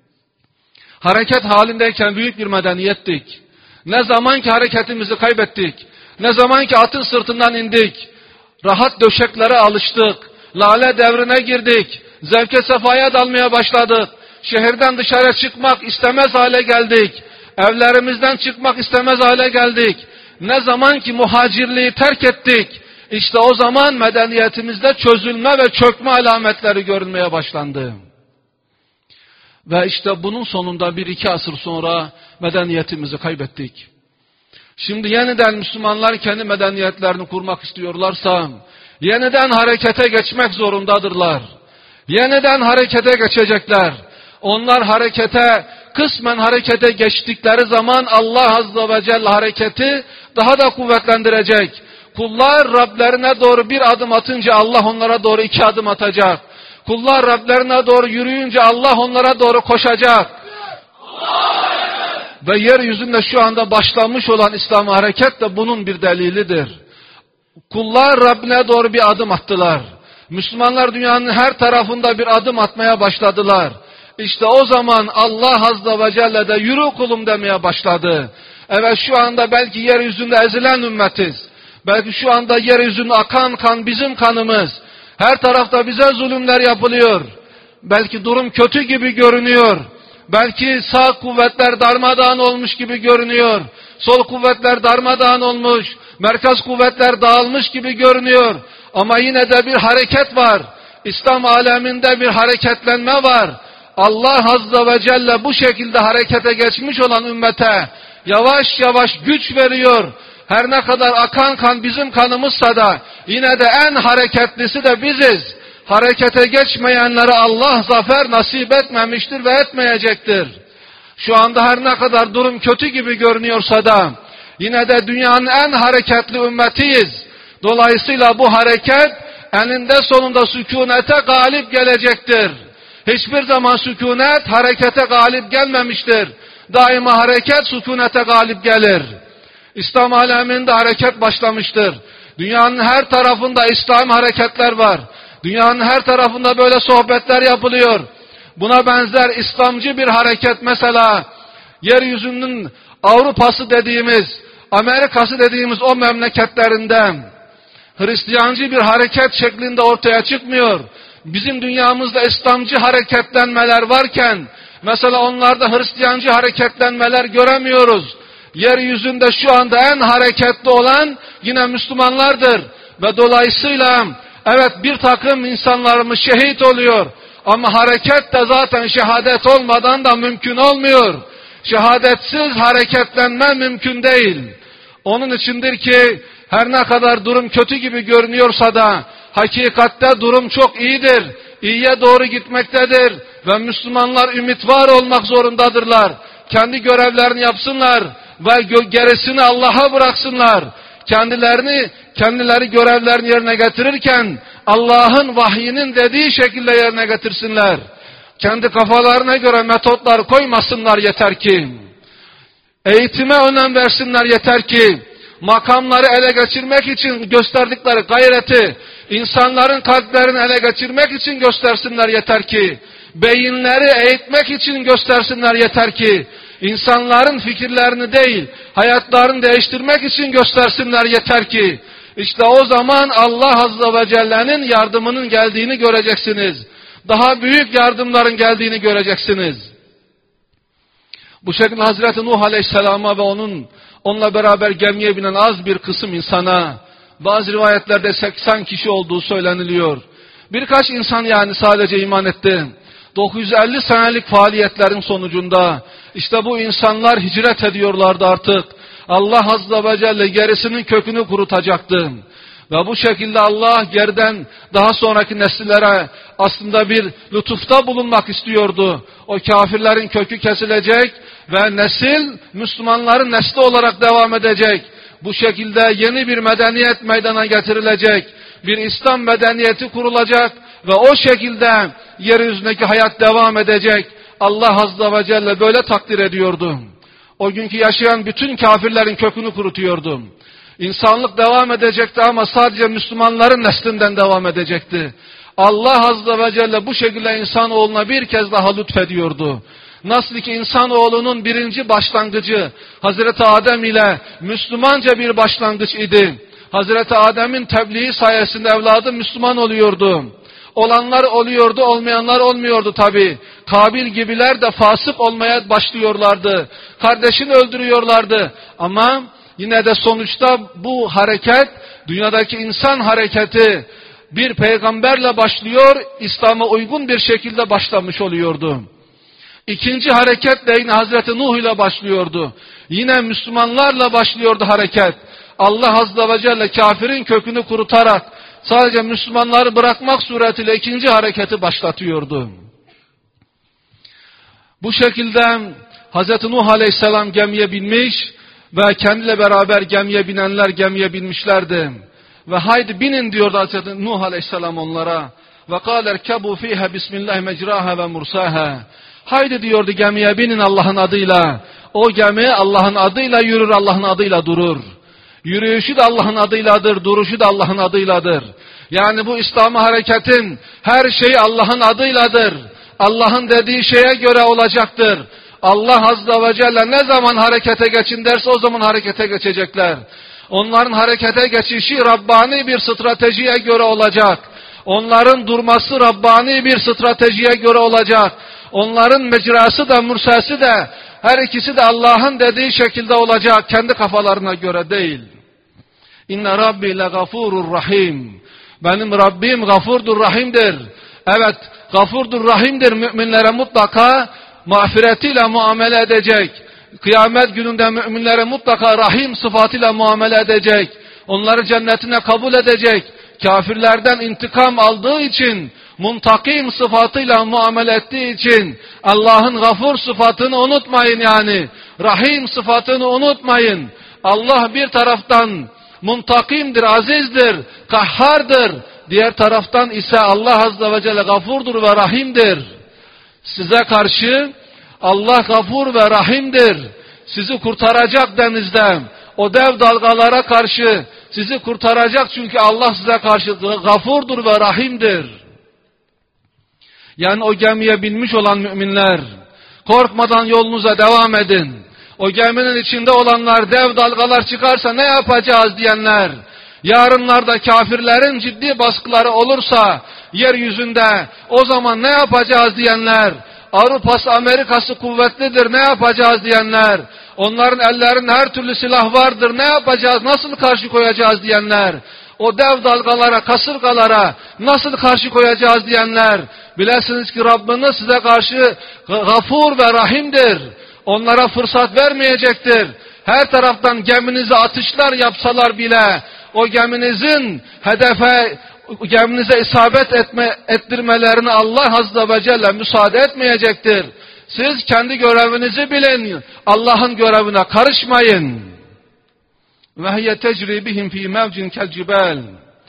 Hareket halindeyken büyük bir medeniyettik. Ne zaman ki hareketimizi kaybettik, ne zaman ki atın sırtından indik, rahat döşeklere alıştık, lale devrine girdik, zevke sefaya dalmaya başladık, şehirden dışarı çıkmak istemez hale geldik, evlerimizden çıkmak istemez hale geldik. Ne zaman ki muhacirliği terk ettik, işte o zaman medeniyetimizde çözülme ve çökme alametleri görünmeye başlandı. Ve işte bunun sonunda 1-2 asır sonra medeniyetimizi kaybettik. Şimdi yeniden Müslümanlar kendi medeniyetlerini kurmak istiyorlarsa, yeniden harekete geçmek zorundadırlar. Yeniden harekete geçecekler. Onlar kısmen harekete geçtikleri zaman Allah Azze ve Celle hareketi daha da kuvvetlendirecek. Kullar Rablerine doğru bir adım atınca Allah onlara doğru 2 adım atacak. Kullar Rablerine doğru yürüyünce Allah onlara doğru koşacak. Ve yeryüzünde şu anda başlamış olan İslam hareket de bunun bir delilidir. Kullar Rabbine doğru bir adım attılar. Müslümanlar dünyanın her tarafında bir adım atmaya başladılar. İşte o zaman Allah Azze ve Celle de yürü kulum demeye başladı. Evet, şu anda belki yeryüzünde ezilen ümmetiz. Belki şu anda yeryüzünde akan kan bizim kanımız. Her tarafta bize zulümler yapılıyor. Belki durum kötü gibi görünüyor. Belki sağ kuvvetler darmadağın olmuş gibi görünüyor. Sol kuvvetler darmadağın olmuş. Merkez kuvvetler dağılmış gibi görünüyor. Ama yine de bir hareket var. İslam aleminde bir hareketlenme var. Allah Azze ve Celle bu şekilde harekete geçmiş olan ümmete yavaş yavaş güç veriyor. Her ne kadar akan kan bizim kanımızsa da yine de en hareketlisi de biziz. Harekete geçmeyenlere Allah zafer nasip etmemiştir ve etmeyecektir. Şu anda her ne kadar durum kötü gibi görünüyorsa da yine de dünyanın en hareketli ümmetiyiz. Dolayısıyla bu hareket eninde sonunda sükunete galip gelecektir. Hiçbir zaman sükunet harekete galip gelmemiştir. Daima hareket sükunete galip gelir. İslam aleminde hareket başlamıştır. Dünyanın her tarafında İslam hareketler var. Dünyanın her tarafında böyle sohbetler yapılıyor. Buna benzer İslamcı bir hareket, mesela yeryüzünün Avrupa'sı dediğimiz, Amerika'sı dediğimiz o memleketlerinden Hristiyancı bir hareket şeklinde ortaya çıkmıyor. Bizim dünyamızda İslamcı hareketlenmeler varken mesela onlarda Hristiyancı hareketlenmeler göremiyoruz. Yeryüzünde şu anda en hareketli olan yine Müslümanlardır. Ve dolayısıyla evet, bir takım insanlarımız şehit oluyor. Ama hareket de zaten şehadet olmadan da mümkün olmuyor. Şehadetsiz hareketlenme mümkün değil. Onun içindir ki her ne kadar durum kötü gibi görünüyorsa da hakikatte durum çok iyidir. İyiye doğru gitmektedir. Ve Müslümanlar ümit var olmak zorundadırlar. Kendi görevlerini yapsınlar ve gerisini Allah'a bıraksınlar. Kendileri görevlerini yerine getirirken Allah'ın vahyinin dediği şekilde yerine getirsinler. Kendi kafalarına göre metotlar koymasınlar yeter ki. Eğitime önem versinler yeter ki. Makamları ele geçirmek için gösterdikleri gayreti, insanların kalplerini ele geçirmek için göstersinler yeter ki. Beyinleri eğitmek için göstersinler yeter ki. İnsanların fikirlerini değil, hayatlarını değiştirmek için göstersinler yeter ki. İşte o zaman Allah Azze ve Celle'nin yardımının geldiğini göreceksiniz. Daha büyük yardımların geldiğini göreceksiniz. Bu şekilde Hazreti Nuh Aleyhisselam'a ve onunla beraber gemiye binen az bir kısım insana, bazı rivayetlerde 80 kişi olduğu söyleniliyor. Birkaç insan yani sadece iman etti. 950 senelik faaliyetlerin sonucunda işte bu insanlar hicret ediyorlardı artık. Allah Azze ve Celle gerisinin kökünü kurutacaktı. Ve bu şekilde Allah geriden daha sonraki nesillere aslında bir lütufta bulunmak istiyordu. O kafirlerin kökü kesilecek ve nesil Müslümanların nesli olarak devam edecek. Bu şekilde yeni bir medeniyet meydana getirilecek. Bir İslam medeniyeti kurulacak ve o şekilde yeryüzündeki hayat devam edecek. Allah Azze ve Celle böyle takdir ediyordu. O günkü yaşayan bütün kafirlerin kökünü kurutuyordu. İnsanlık devam edecekti ama sadece Müslümanların neslinden devam edecekti. Allah Azze ve Celle bu şekilde insanoğluna bir kez daha lütfediyordu. Nasıl ki insanoğlunun birinci başlangıcı Hazreti Adem ile Müslümanca bir başlangıç idi. Hazreti Adem'in tebliği sayesinde evladı Müslüman oluyordu. Olanlar oluyordu, olmayanlar olmuyordu tabi. Kabil gibiler de fasık olmaya başlıyorlardı. Kardeşini öldürüyorlardı. Ama yine de sonuçta bu hareket, dünyadaki insan hareketi bir peygamberle başlıyor, İslam'a uygun bir şekilde başlamış oluyordu. İkinci hareket de yine Hazreti Nuh ile başlıyordu. Yine Müslümanlarla başlıyordu hareket. Allah Azze ve Celle kafirin kökünü kurutarak sadece Müslümanları bırakmak suretiyle ikinci hareketi başlatıyordu. Bu şekilde Hazreti Nuh Aleyhisselam gemiye binmiş ve kendiyle beraber gemiye binenler gemiye binmişlerdi. Ve haydi binin diyordu Hazreti Nuh Aleyhisselam onlara. Ve kâle erkebû fîhâ bismillâhi mecrâhâ ve mursâhâ. Haydi diyordu gemiye binin Allah'ın adıyla. O gemi Allah'ın adıyla yürür, Allah'ın adıyla durur. Yürüyüşü de Allah'ın adıyladır, duruşu da Allah'ın adıyladır. Yani bu İslam hareketin her şeyi Allah'ın adıyladır. Allah'ın dediği şeye göre olacaktır. Allah Azze ve Celle ne zaman harekete geçin derse o zaman harekete geçecekler. Onların harekete geçişi Rabbani bir stratejiye göre olacak. Onların durması Rabbani bir stratejiye göre olacak. Onların mecrası da mürsesi de her ikisi de Allah'ın dediği şekilde olacak. Kendi kafalarına göre değil. İnne Rabbi le gafurur rahim. Benim Rabbim gafurdur, rahimdir. Evet, gafurdur, rahimdir. Müminlere mutlaka mağfiretiyle muamele edecek. Kıyamet gününde müminlere mutlaka rahim sıfatıyla muamele edecek. Onları cennetine kabul edecek. Kafirlerden intikam aldığı için, muntakim sıfatıyla muamele ettiği için Allah'ın gafur sıfatını unutmayın yani. Rahim sıfatını unutmayın. Allah bir taraftan muntakimdir, azizdir, kahhardır. Diğer taraftan ise Allah Azze ve Celle gafurdur ve rahimdir. Size karşı Allah gafur ve rahimdir. Sizi kurtaracak denizden, o dev dalgalara karşı sizi kurtaracak çünkü Allah size karşı gafurdur ve rahimdir. Yani o gemiye binmiş olan müminler, korkmadan yolunuza devam edin. O geminin içinde olanlar, dev dalgalar çıkarsa ne yapacağız diyenler, yarınlarda kafirlerin ciddi baskıları olursa yeryüzünde o zaman ne yapacağız diyenler, Avrupa'sı Amerika'sı kuvvetlidir ne yapacağız diyenler, onların ellerinde her türlü silah vardır ne yapacağız, nasıl karşı koyacağız diyenler, o dev dalgalara, kasırgalara nasıl karşı koyacağız diyenler, bilesiniz ki Rabbiniz size karşı gafur ve rahimdir. Onlara fırsat vermeyecektir. Her taraftan geminize atışlar yapsalar bile o geminizin geminize isabet ettirmelerine Allah Azze ve Celle müsaade etmeyecektir. Siz kendi görevinizi bilin. Allah'ın görevine karışmayın. Ve hiye tecri bihim fi mevcin kelcibel.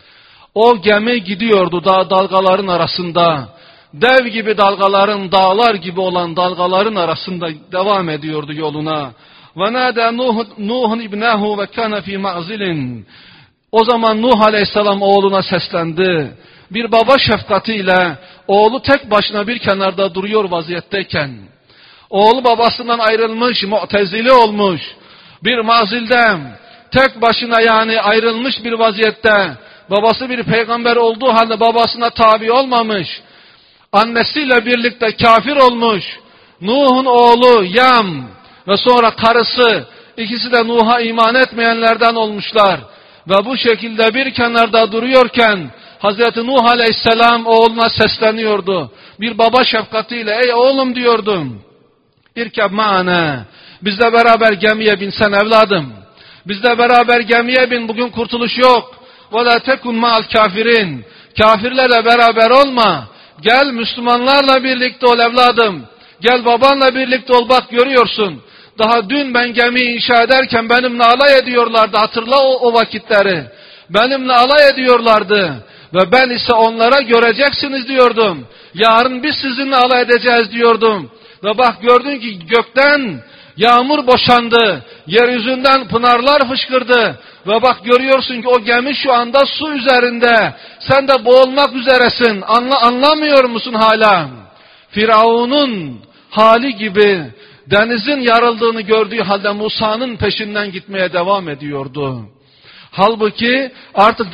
O gemi gidiyordu dalgaların arasında. Dev gibi dalgaların, dağlar gibi olan dalgaların arasında devam ediyordu yoluna. Ve nâdâ Nuhun ibnâhu ve kâne fî ma'zilin. O zaman Nuh Aleyhisselam oğluna seslendi. Bir baba şefkatiyle oğlu tek başına bir kenarda duruyor vaziyetteyken, oğlu babasından ayrılmış, mu'tezili olmuş, bir mazilde tek başına yani ayrılmış bir vaziyette, babası bir peygamber olduğu halde babasına tabi olmamış, annesiyle birlikte kafir olmuş, Nuh'un oğlu Yam ve sonra karısı, ikisi de Nuh'a iman etmeyenlerden olmuşlar. Ve bu şekilde bir kenarda duruyorken Hazreti Nuh Aleyhisselam oğluna sesleniyordu. Bir baba şefkatiyle, ey oğlum diyordum, İrkeb ma'ana, bizle beraber gemiye binsen evladım. Bizle beraber gemiye bin, bugün kurtuluş yok. Ve la tekun ma'al kafirin, kafirlerle beraber olma. Gel Müslümanlarla birlikte ol evladım. Gel babanla birlikte ol, bak görüyorsun. Daha dün ben gemiyi inşa ederken benimle alay ediyorlardı. Hatırla o vakitleri. Benimle alay ediyorlardı. Ve ben ise onlara göreceksiniz diyordum. Yarın biz sizinle alay edeceğiz diyordum. Ve bak gördün ki gökten yağmur boşandı. Yeryüzünden pınarlar fışkırdı. Ve bak görüyorsun ki o gemi şu anda su üzerinde. Sen de boğulmak üzeresin. Anlamıyor musun hala? Firavun'un hali gibi denizin yarıldığını gördüğü halde Musa'nın peşinden gitmeye devam ediyordu. Halbuki artık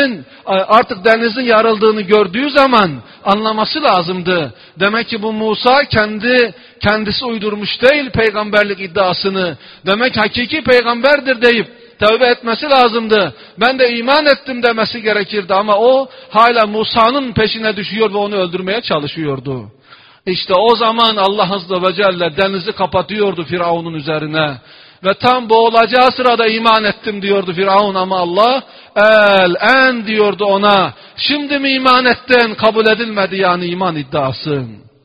denizin yarıldığını gördüğü zaman anlaması lazımdı. Demek ki bu Musa kendisi uydurmuş değil peygamberlik iddiasını. Demek hakiki peygamberdir deyip tövbe etmesi lazımdı. Ben de iman ettim demesi gerekirdi ama o hala Musa'nın peşine düşüyor ve onu öldürmeye çalışıyordu. İşte o zaman Allah Azze ve Celle denizi kapatıyordu Firavun'un üzerine. Ve tam boğulacağı sırada iman ettim diyordu Firavun ama Allah el-en diyordu ona. Şimdi mi iman ettin? Kabul edilmedi yani iman iddiası.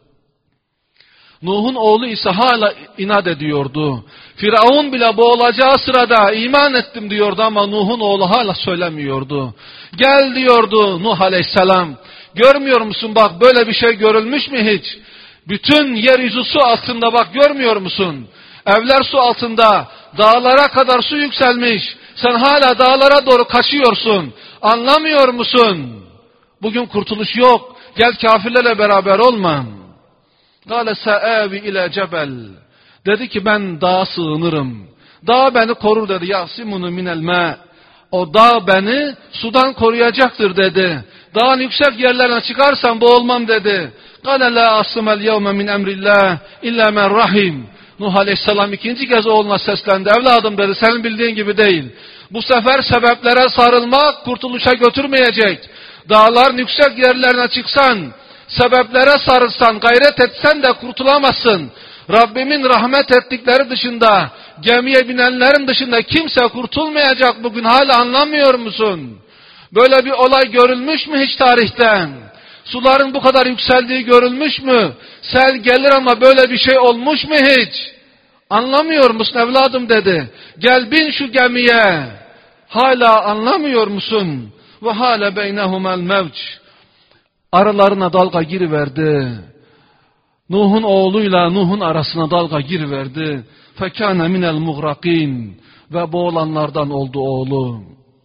Nuh'un oğlu ise hala inat ediyordu. Firavun bile boğulacağı sırada iman ettim diyordu ama Nuh'un oğlu hala söylemiyordu. Gel diyordu Nuh Aleyhisselam. Görmüyor musun bak böyle bir şey görülmüş mü hiç? Bütün yeryüzü su altında bak görmüyor musun? Evler su altında, dağlara kadar su yükselmiş. Sen hala dağlara doğru kaçıyorsun. Anlamıyor musun? Bugün kurtuluş yok. Gel kafirlerle beraber olma. Kâle sa'âvi ile cebel. Dedi ki ben dağa sığınırım. Dağ beni korur dedi. Yasimunu minel mâ. O dağ beni sudan koruyacaktır dedi. Dağın yüksek yerlerine çıkarsam boğulmam dedi. Kâle lâ asımel yevme min emrillah illa men rahim. Nuh Aleyhisselam ikinci kez oğluna seslendi. Evladım dedi, senin bildiğin gibi değil. Bu sefer sebeplere sarılmak kurtuluşa götürmeyecek. Dağların yüksek yerlerine çıksan, sebeplere sarılsan, gayret etsen de kurtulamazsın. Rabbimin rahmet ettikleri dışında, gemiye binenlerin dışında kimse kurtulmayacak bugün. Hala anlamıyor musun? Böyle bir olay görülmüş mü hiç tarihten? Suların bu kadar yükseldiği görülmüş mü? Sel gelir ama böyle bir şey olmuş mu hiç? Anlamıyor musun evladım dedi. Gel bin şu gemiye. Hala anlamıyor musun? Ve hala beynehumel mevc. Aralarına dalga giriverdi. Nuh'un oğluyla Nuh'un arasına dalga giriverdi. Fekâne minel muğrakîn. Ve boğulanlardan oldu oğlu.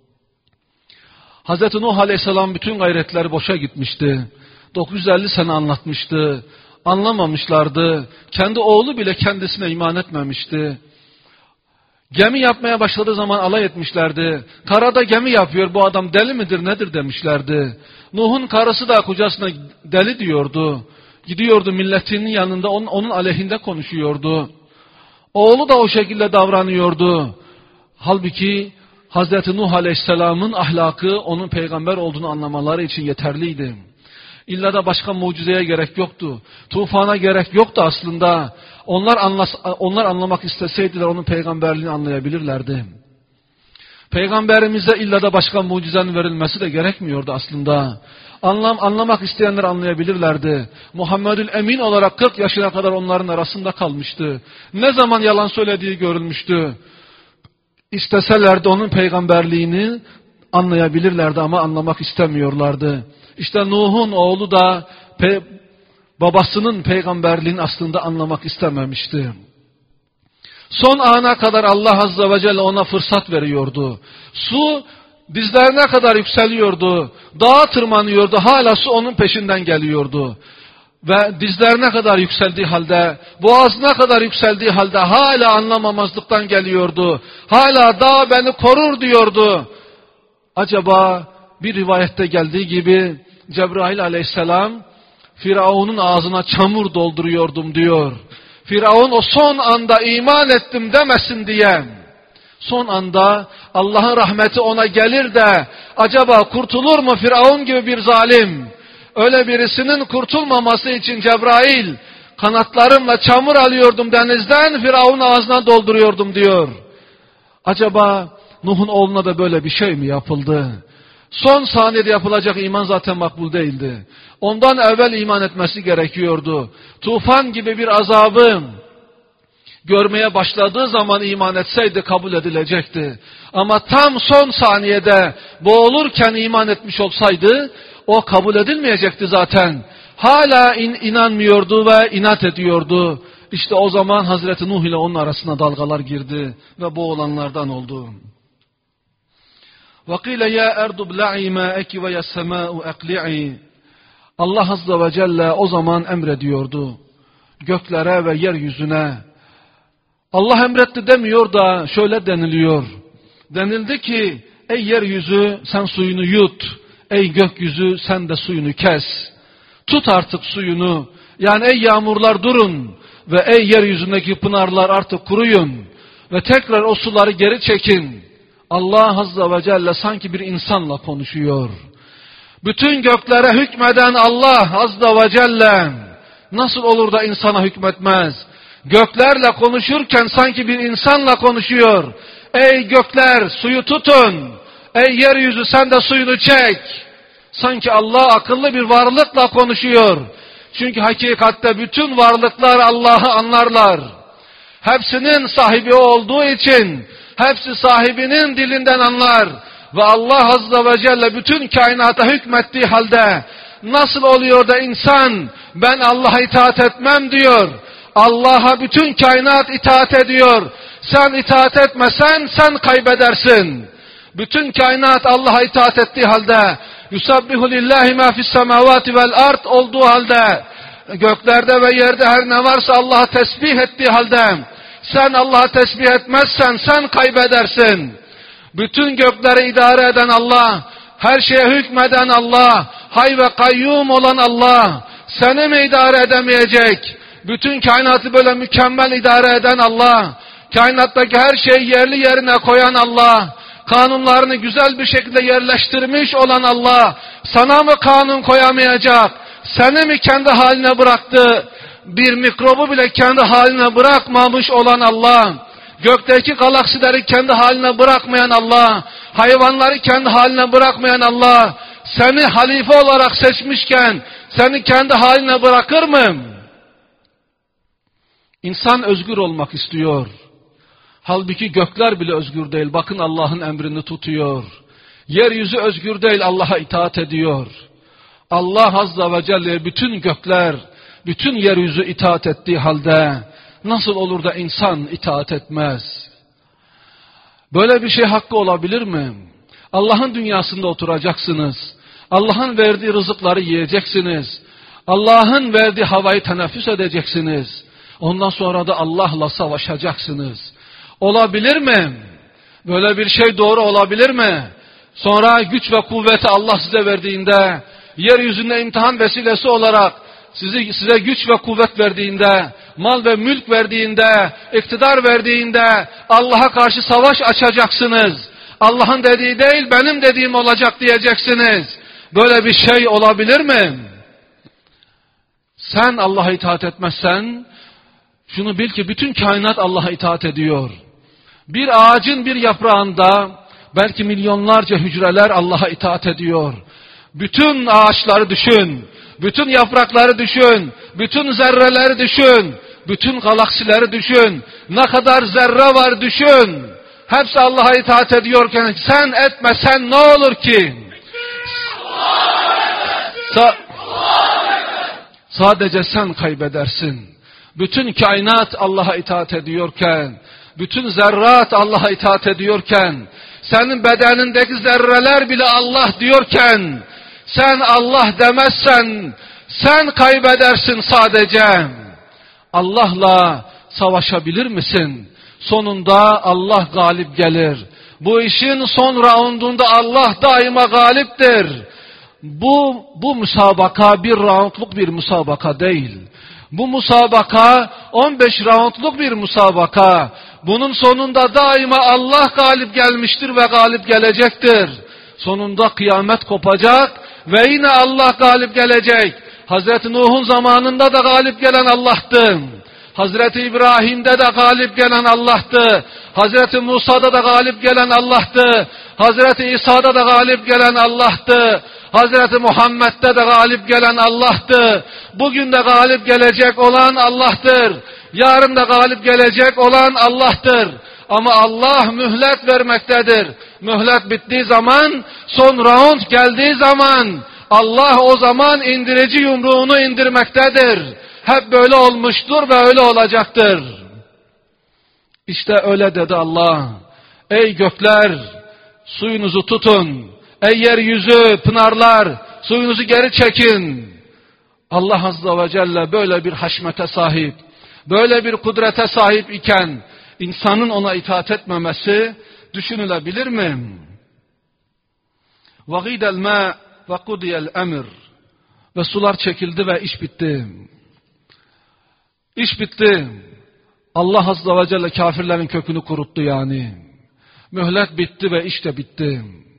Hazreti Nuh Aleyhisselam bütün gayretleri boşa gitmişti. 950 sene anlatmıştı. Anlamamışlardı. Kendi oğlu bile kendisine iman etmemişti. Gemi yapmaya başladığı zaman alay etmişlerdi. Karada gemi yapıyor, bu adam deli midir nedir demişlerdi. Nuh'un karısı da kocasına deli diyordu. Gidiyordu milletinin yanında onun aleyhinde konuşuyordu. Oğlu da o şekilde davranıyordu. Halbuki Hazreti Nuh Aleyhisselam'ın ahlakı onun peygamber olduğunu anlamaları için yeterliydi. İlla da başka mucizeye gerek yoktu. Tufana gerek yoktu aslında. Onlar anlamak isteseydiler onun peygamberliğini anlayabilirlerdi. Peygamberimize illa da başka mucizenin verilmesi de gerekmiyordu aslında. Anlamak isteyenler anlayabilirlerdi. Muhammedül Emin olarak 40 yaşına kadar onların arasında kalmıştı. Ne zaman yalan söylediği görülmüştü. İsteselerdi onun peygamberliğini anlayabilirlerdi ama anlamak istemiyorlardı. İşte Nuh'un oğlu da babasının peygamberliğini aslında anlamak istememişti. Son ana kadar Allah Azze ve Celle ona fırsat veriyordu. Su dizlerine kadar yükseliyordu. Dağa tırmanıyordu. Hala su onun peşinden geliyordu. Ve dizlerine kadar yükseldiği halde, boğazına kadar yükseldiği halde hala anlamamazlıktan geliyordu. Hala dağ beni korur diyordu. Acaba bir rivayette geldiği gibi Cebrail Aleyhisselam Firavun'un ağzına çamur dolduruyordum diyor. Firavun o son anda iman ettim demesin diye. Son anda Allah'ın rahmeti ona gelir de acaba kurtulur mu Firavun gibi bir zalim? Öyle birisinin kurtulmaması için Cebrail kanatlarımla çamur alıyordum denizden, Firavun ağzına dolduruyordum diyor. Acaba Nuh'un oğluna da böyle bir şey mi yapıldı? Son saniyede yapılacak iman zaten makbul değildi. Ondan evvel iman etmesi gerekiyordu. Tufan gibi bir azabı görmeye başladığı zaman iman etseydi kabul edilecekti. Ama tam son saniyede boğulurken iman etmiş olsaydı o kabul edilmeyecekti zaten. Hala inanmıyordu ve inat ediyordu. İşte o zaman Hazreti Nuh ile onun arasına dalgalar girdi ve boğulanlardan oldu. وَقِيلَ يَا اَرْضُ بْلَعِي مَاءَكِ وَيَا السَّمَاءُ اَقْلِعِي. Allah Azze ve Celle o zaman emrediyordu. Göklere ve yeryüzüne. Allah emretti demiyor da şöyle deniliyor. Denildi ki ey yeryüzü sen suyunu yut. Ey gökyüzü sen de suyunu kes. Tut artık suyunu. Yani ey yağmurlar durun. Ve ey yeryüzündeki pınarlar artık kuruyun. Ve tekrar o suları geri çekin. Allah Azze ve Celle sanki bir insanla konuşuyor. Bütün göklere hükmeden Allah Azze ve Celle nasıl olur da insana hükmetmez? Göklerle konuşurken sanki bir insanla konuşuyor. Ey gökler suyu tutun. Ey yeryüzü sen de suyunu çek. Sanki Allah akıllı bir varlıkla konuşuyor. Çünkü hakikatte bütün varlıklar Allah'ı anlarlar. Hepsinin sahibi olduğu için hepsi sahibinin dilinden anlar. Ve Allah Azze ve Celle bütün kainata hükmettiği halde nasıl oluyor da insan ben Allah'a itaat etmem diyor. Allah'a bütün kainat itaat ediyor. Sen itaat etmesen sen kaybedersin. Bütün kainat Allah'a itaat ettiği halde yusabbihu lillahi ma fis semavati vel ard olduğu halde göklerde ve yerde her ne varsa Allah'ı tesbih ettiği halde sen Allah'ı tesbih etmezsen sen kaybedersin. Bütün gökleri idare eden Allah, her şeye hükmeden Allah, hay ve kayyum olan Allah seni mi idare edemeyecek? Bütün kainatı böyle mükemmel idare eden Allah, kainattaki her şeyi yerli yerine koyan Allah, kanunlarını güzel bir şekilde yerleştirmiş olan Allah sana mı kanun koyamayacak? Seni mi kendi haline bıraktı? Bir mikrobu bile kendi haline bırakmamış olan Allah, gökteki galaksileri kendi haline bırakmayan Allah, hayvanları kendi haline bırakmayan Allah, seni halife olarak seçmişken seni kendi haline bırakır mı? İnsan özgür olmak istiyor. Halbuki gökler bile özgür değil. Bakın Allah'ın emrini tutuyor. Yeryüzü özgür değil, Allah'a itaat ediyor. Allah Azze ve Celle bütün gökler, bütün yeryüzü itaat ettiği halde nasıl olur da insan itaat etmez? Böyle bir şey hakkı olabilir mi? Allah'ın dünyasında oturacaksınız. Allah'ın verdiği rızıkları yiyeceksiniz. Allah'ın verdiği havayı teneffüs edeceksiniz. Ondan sonra da Allah'la savaşacaksınız. Olabilir mi? Böyle bir şey doğru olabilir mi? Sonra güç ve kuvveti Allah size verdiğinde, yeryüzünde imtihan vesilesi olarak size güç ve kuvvet verdiğinde, mal ve mülk verdiğinde, iktidar verdiğinde Allah'a karşı savaş açacaksınız. Allah'ın dediği değil, benim dediğim olacak diyeceksiniz. Böyle bir şey olabilir mi? Sen Allah'a itaat etmezsen, şunu bil ki bütün kainat Allah'a itaat ediyor. Bir ağacın bir yaprağında belki milyonlarca hücreler Allah'a itaat ediyor. Bütün ağaçları düşün, bütün yaprakları düşün, bütün zerreleri düşün, bütün galaksileri düşün. Ne kadar zerre var düşün. Hepsi Allah'a itaat ediyorken sen etmesen ne olur ki? Sadece sen kaybedersin. Bütün kainat Allah'a itaat ediyorken, bütün zerrat Allah'a itaat ediyorken, senin bedenindeki zerreler bile Allah diyorken, sen Allah demezsen, sen kaybedersin sadece. Allah'la savaşabilir misin? Sonunda Allah galip gelir. Bu işin son raundunda Allah daima galiptir. Bu müsabaka bir raundluk bir müsabaka değil. Bu müsabaka 15 raundluk bir müsabaka. Bunun sonunda daima Allah galip gelmiştir ve galip gelecektir. Sonunda kıyamet kopacak ve yine Allah galip gelecek. Hazreti Nuh'un zamanında da galip gelen Allah'tı. Hazreti İbrahim'de de galip gelen Allah'tı. Hazreti Musa'da da galip gelen Allah'tı. Hazreti İsa'da da galip gelen Allah'tı. Hazreti Muhammed'de de galip gelen Allah'tı. Bugün de galip gelecek olan Allah'tır. Yarın da galip gelecek olan Allah'tır. Ama Allah mühlet vermektedir. Mühlet bittiği zaman, son round geldiği zaman, Allah o zaman indirici yumruğunu indirmektedir. Hep böyle olmuştur ve öyle olacaktır. İşte öyle dedi Allah. Ey gökler, suyunuzu tutun. Ey yeryüzü, pınarlar, suyunuzu geri çekin. Allah Azze ve Celle böyle bir haşmete sahip, böyle bir kudrete sahip iken, insanın ona itaat etmemesi düşünülebilir mi? وَغِيدَ الْمَاءِ وَقُدِيَ الْاَمِرِ Ve sular çekildi ve iş bitti. İş bitti. Allah Azze ve Celle kafirlerin kökünü kuruttu yani. Mühlet bitti ve iş de bitti.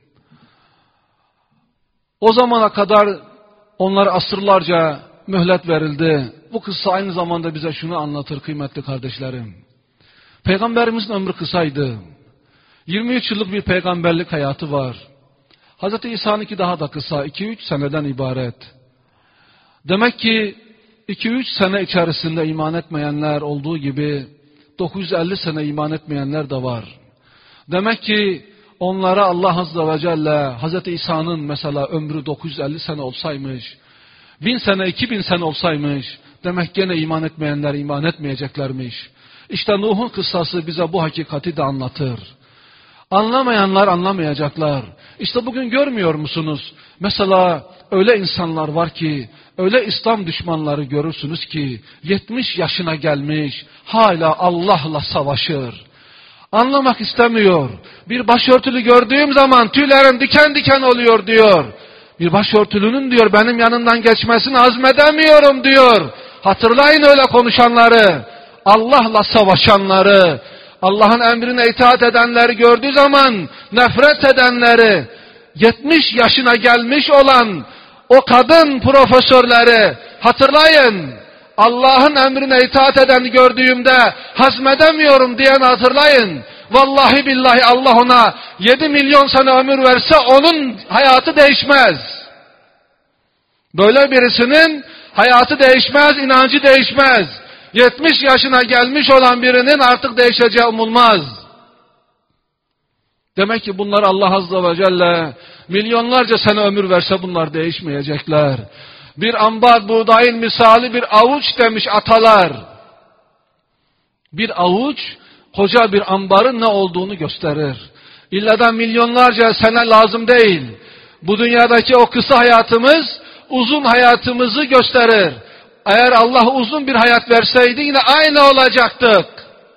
O zamana kadar onlara asırlarca mühlet verildi. Bu kıssa aynı zamanda bize şunu anlatır kıymetli kardeşlerim. Peygamberimizin ömrü kısaydı. 23 yıllık bir peygamberlik hayatı var. Hazreti İsa'nınki daha da kısa, 2-3 seneden ibaret. Demek ki 2-3 sene içerisinde iman etmeyenler olduğu gibi 950 sene iman etmeyenler de var. Demek ki onlara Allah Azze ve Celle, Hazreti İsa'nın mesela ömrü 950 sene olsaymış, 1000 sene, 2000 sene olsaymış, demek gene iman etmeyenler iman etmeyeceklermiş. İşte Nuh'un kıssası bize bu hakikati de anlatır. Anlamayanlar anlamayacaklar. İşte bugün görmüyor musunuz? Mesela öyle insanlar var ki öyle İslam düşmanları görürsünüz ki 70 yaşına gelmiş hala Allah'la savaşır. Anlamak istemiyor. Bir başörtülü gördüğüm zaman tüylerim diken diken oluyor diyor. Bir başörtülünün diyor benim yanından geçmesini azmedemiyorum diyor. Hatırlayın öyle konuşanları, Allah'la savaşanları, Allah'ın emrine itaat edenleri gördüğü zaman nefret edenleri, 70 yaşına gelmiş olan o kadın profesörleri hatırlayın. Allah'ın emrine itaat edeni gördüğümde hazmedemiyorum diyeni hatırlayın. Vallahi billahi Allah ona 7 milyon sene ömür verse onun hayatı değişmez. Böyle birisinin hayatı değişmez, inancı değişmez. 70 yaşına gelmiş olan birinin artık değişeceği umulmaz. Demek ki bunlar Allah Azze ve Celle milyonlarca sene ömür verse bunlar değişmeyecekler. Bir ambar buğdayın misali bir avuç demiş atalar. Bir avuç koca bir ambarın ne olduğunu gösterir. İlla da milyonlarca sene lazım değil. Bu dünyadaki o kısa hayatımız uzun hayatımızı gösterir. Eğer Allah uzun bir hayat verseydi yine aynı olacaktık.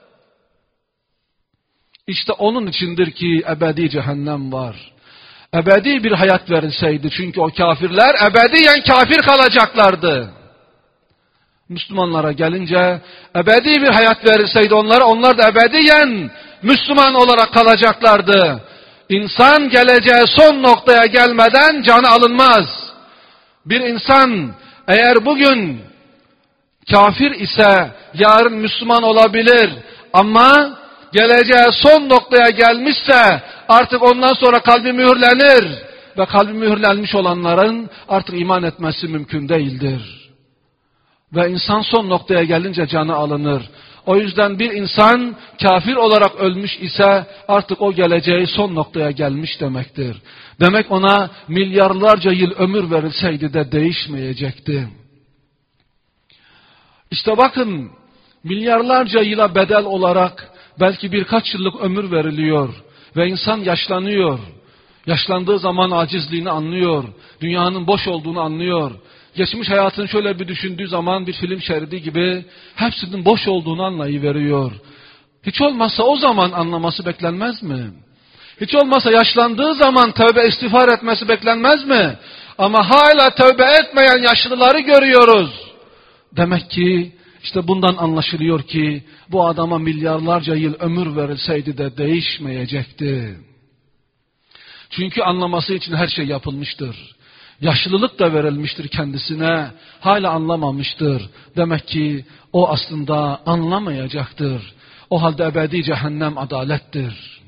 İşte onun içindir ki ebedi cehennem var. Ebedi bir hayat verilseydi çünkü o kafirler ebediyen kafir kalacaklardı. Müslümanlara gelince ebedi bir hayat verilseydi onlara, onlar da ebediyen Müslüman olarak kalacaklardı. İnsan geleceği son noktaya gelmeden canı alınmaz. Bir insan eğer bugün kafir ise yarın Müslüman olabilir ama geleceği son noktaya gelmişse artık ondan sonra kalbi mühürlenir ve kalbi mühürlenmiş olanların artık iman etmesi mümkün değildir. Ve insan son noktaya gelince canı alınır. O yüzden bir insan kafir olarak ölmüş ise artık o geleceği son noktaya gelmiş demektir. Demek ona milyarlarca yıl ömür verilseydi de değişmeyecekti. İşte bakın milyarlarca yıla bedel olarak belki birkaç yıllık ömür veriliyor ve insan yaşlanıyor. Yaşlandığı zaman acizliğini anlıyor, dünyanın boş olduğunu anlıyor. Geçmiş hayatını şöyle bir düşündüğü zaman bir film şeridi gibi hepsinin boş olduğunu anlayıveriyor. Hiç olmazsa o zaman anlaması beklenmez mi? Hiç olmazsa yaşlandığı zaman tövbe istiğfar etmesi beklenmez mi? Ama hala tövbe etmeyen yaşlıları görüyoruz. Demek ki işte bundan anlaşılıyor ki bu adama milyarlarca yıl ömür verilseydi de değişmeyecekti. Çünkü anlaması için her şey yapılmıştır. Yaşlılık da verilmiştir kendisine, hala anlamamıştır. Demek ki o aslında anlamayacaktır. O halde ebedi cehennem adalettir.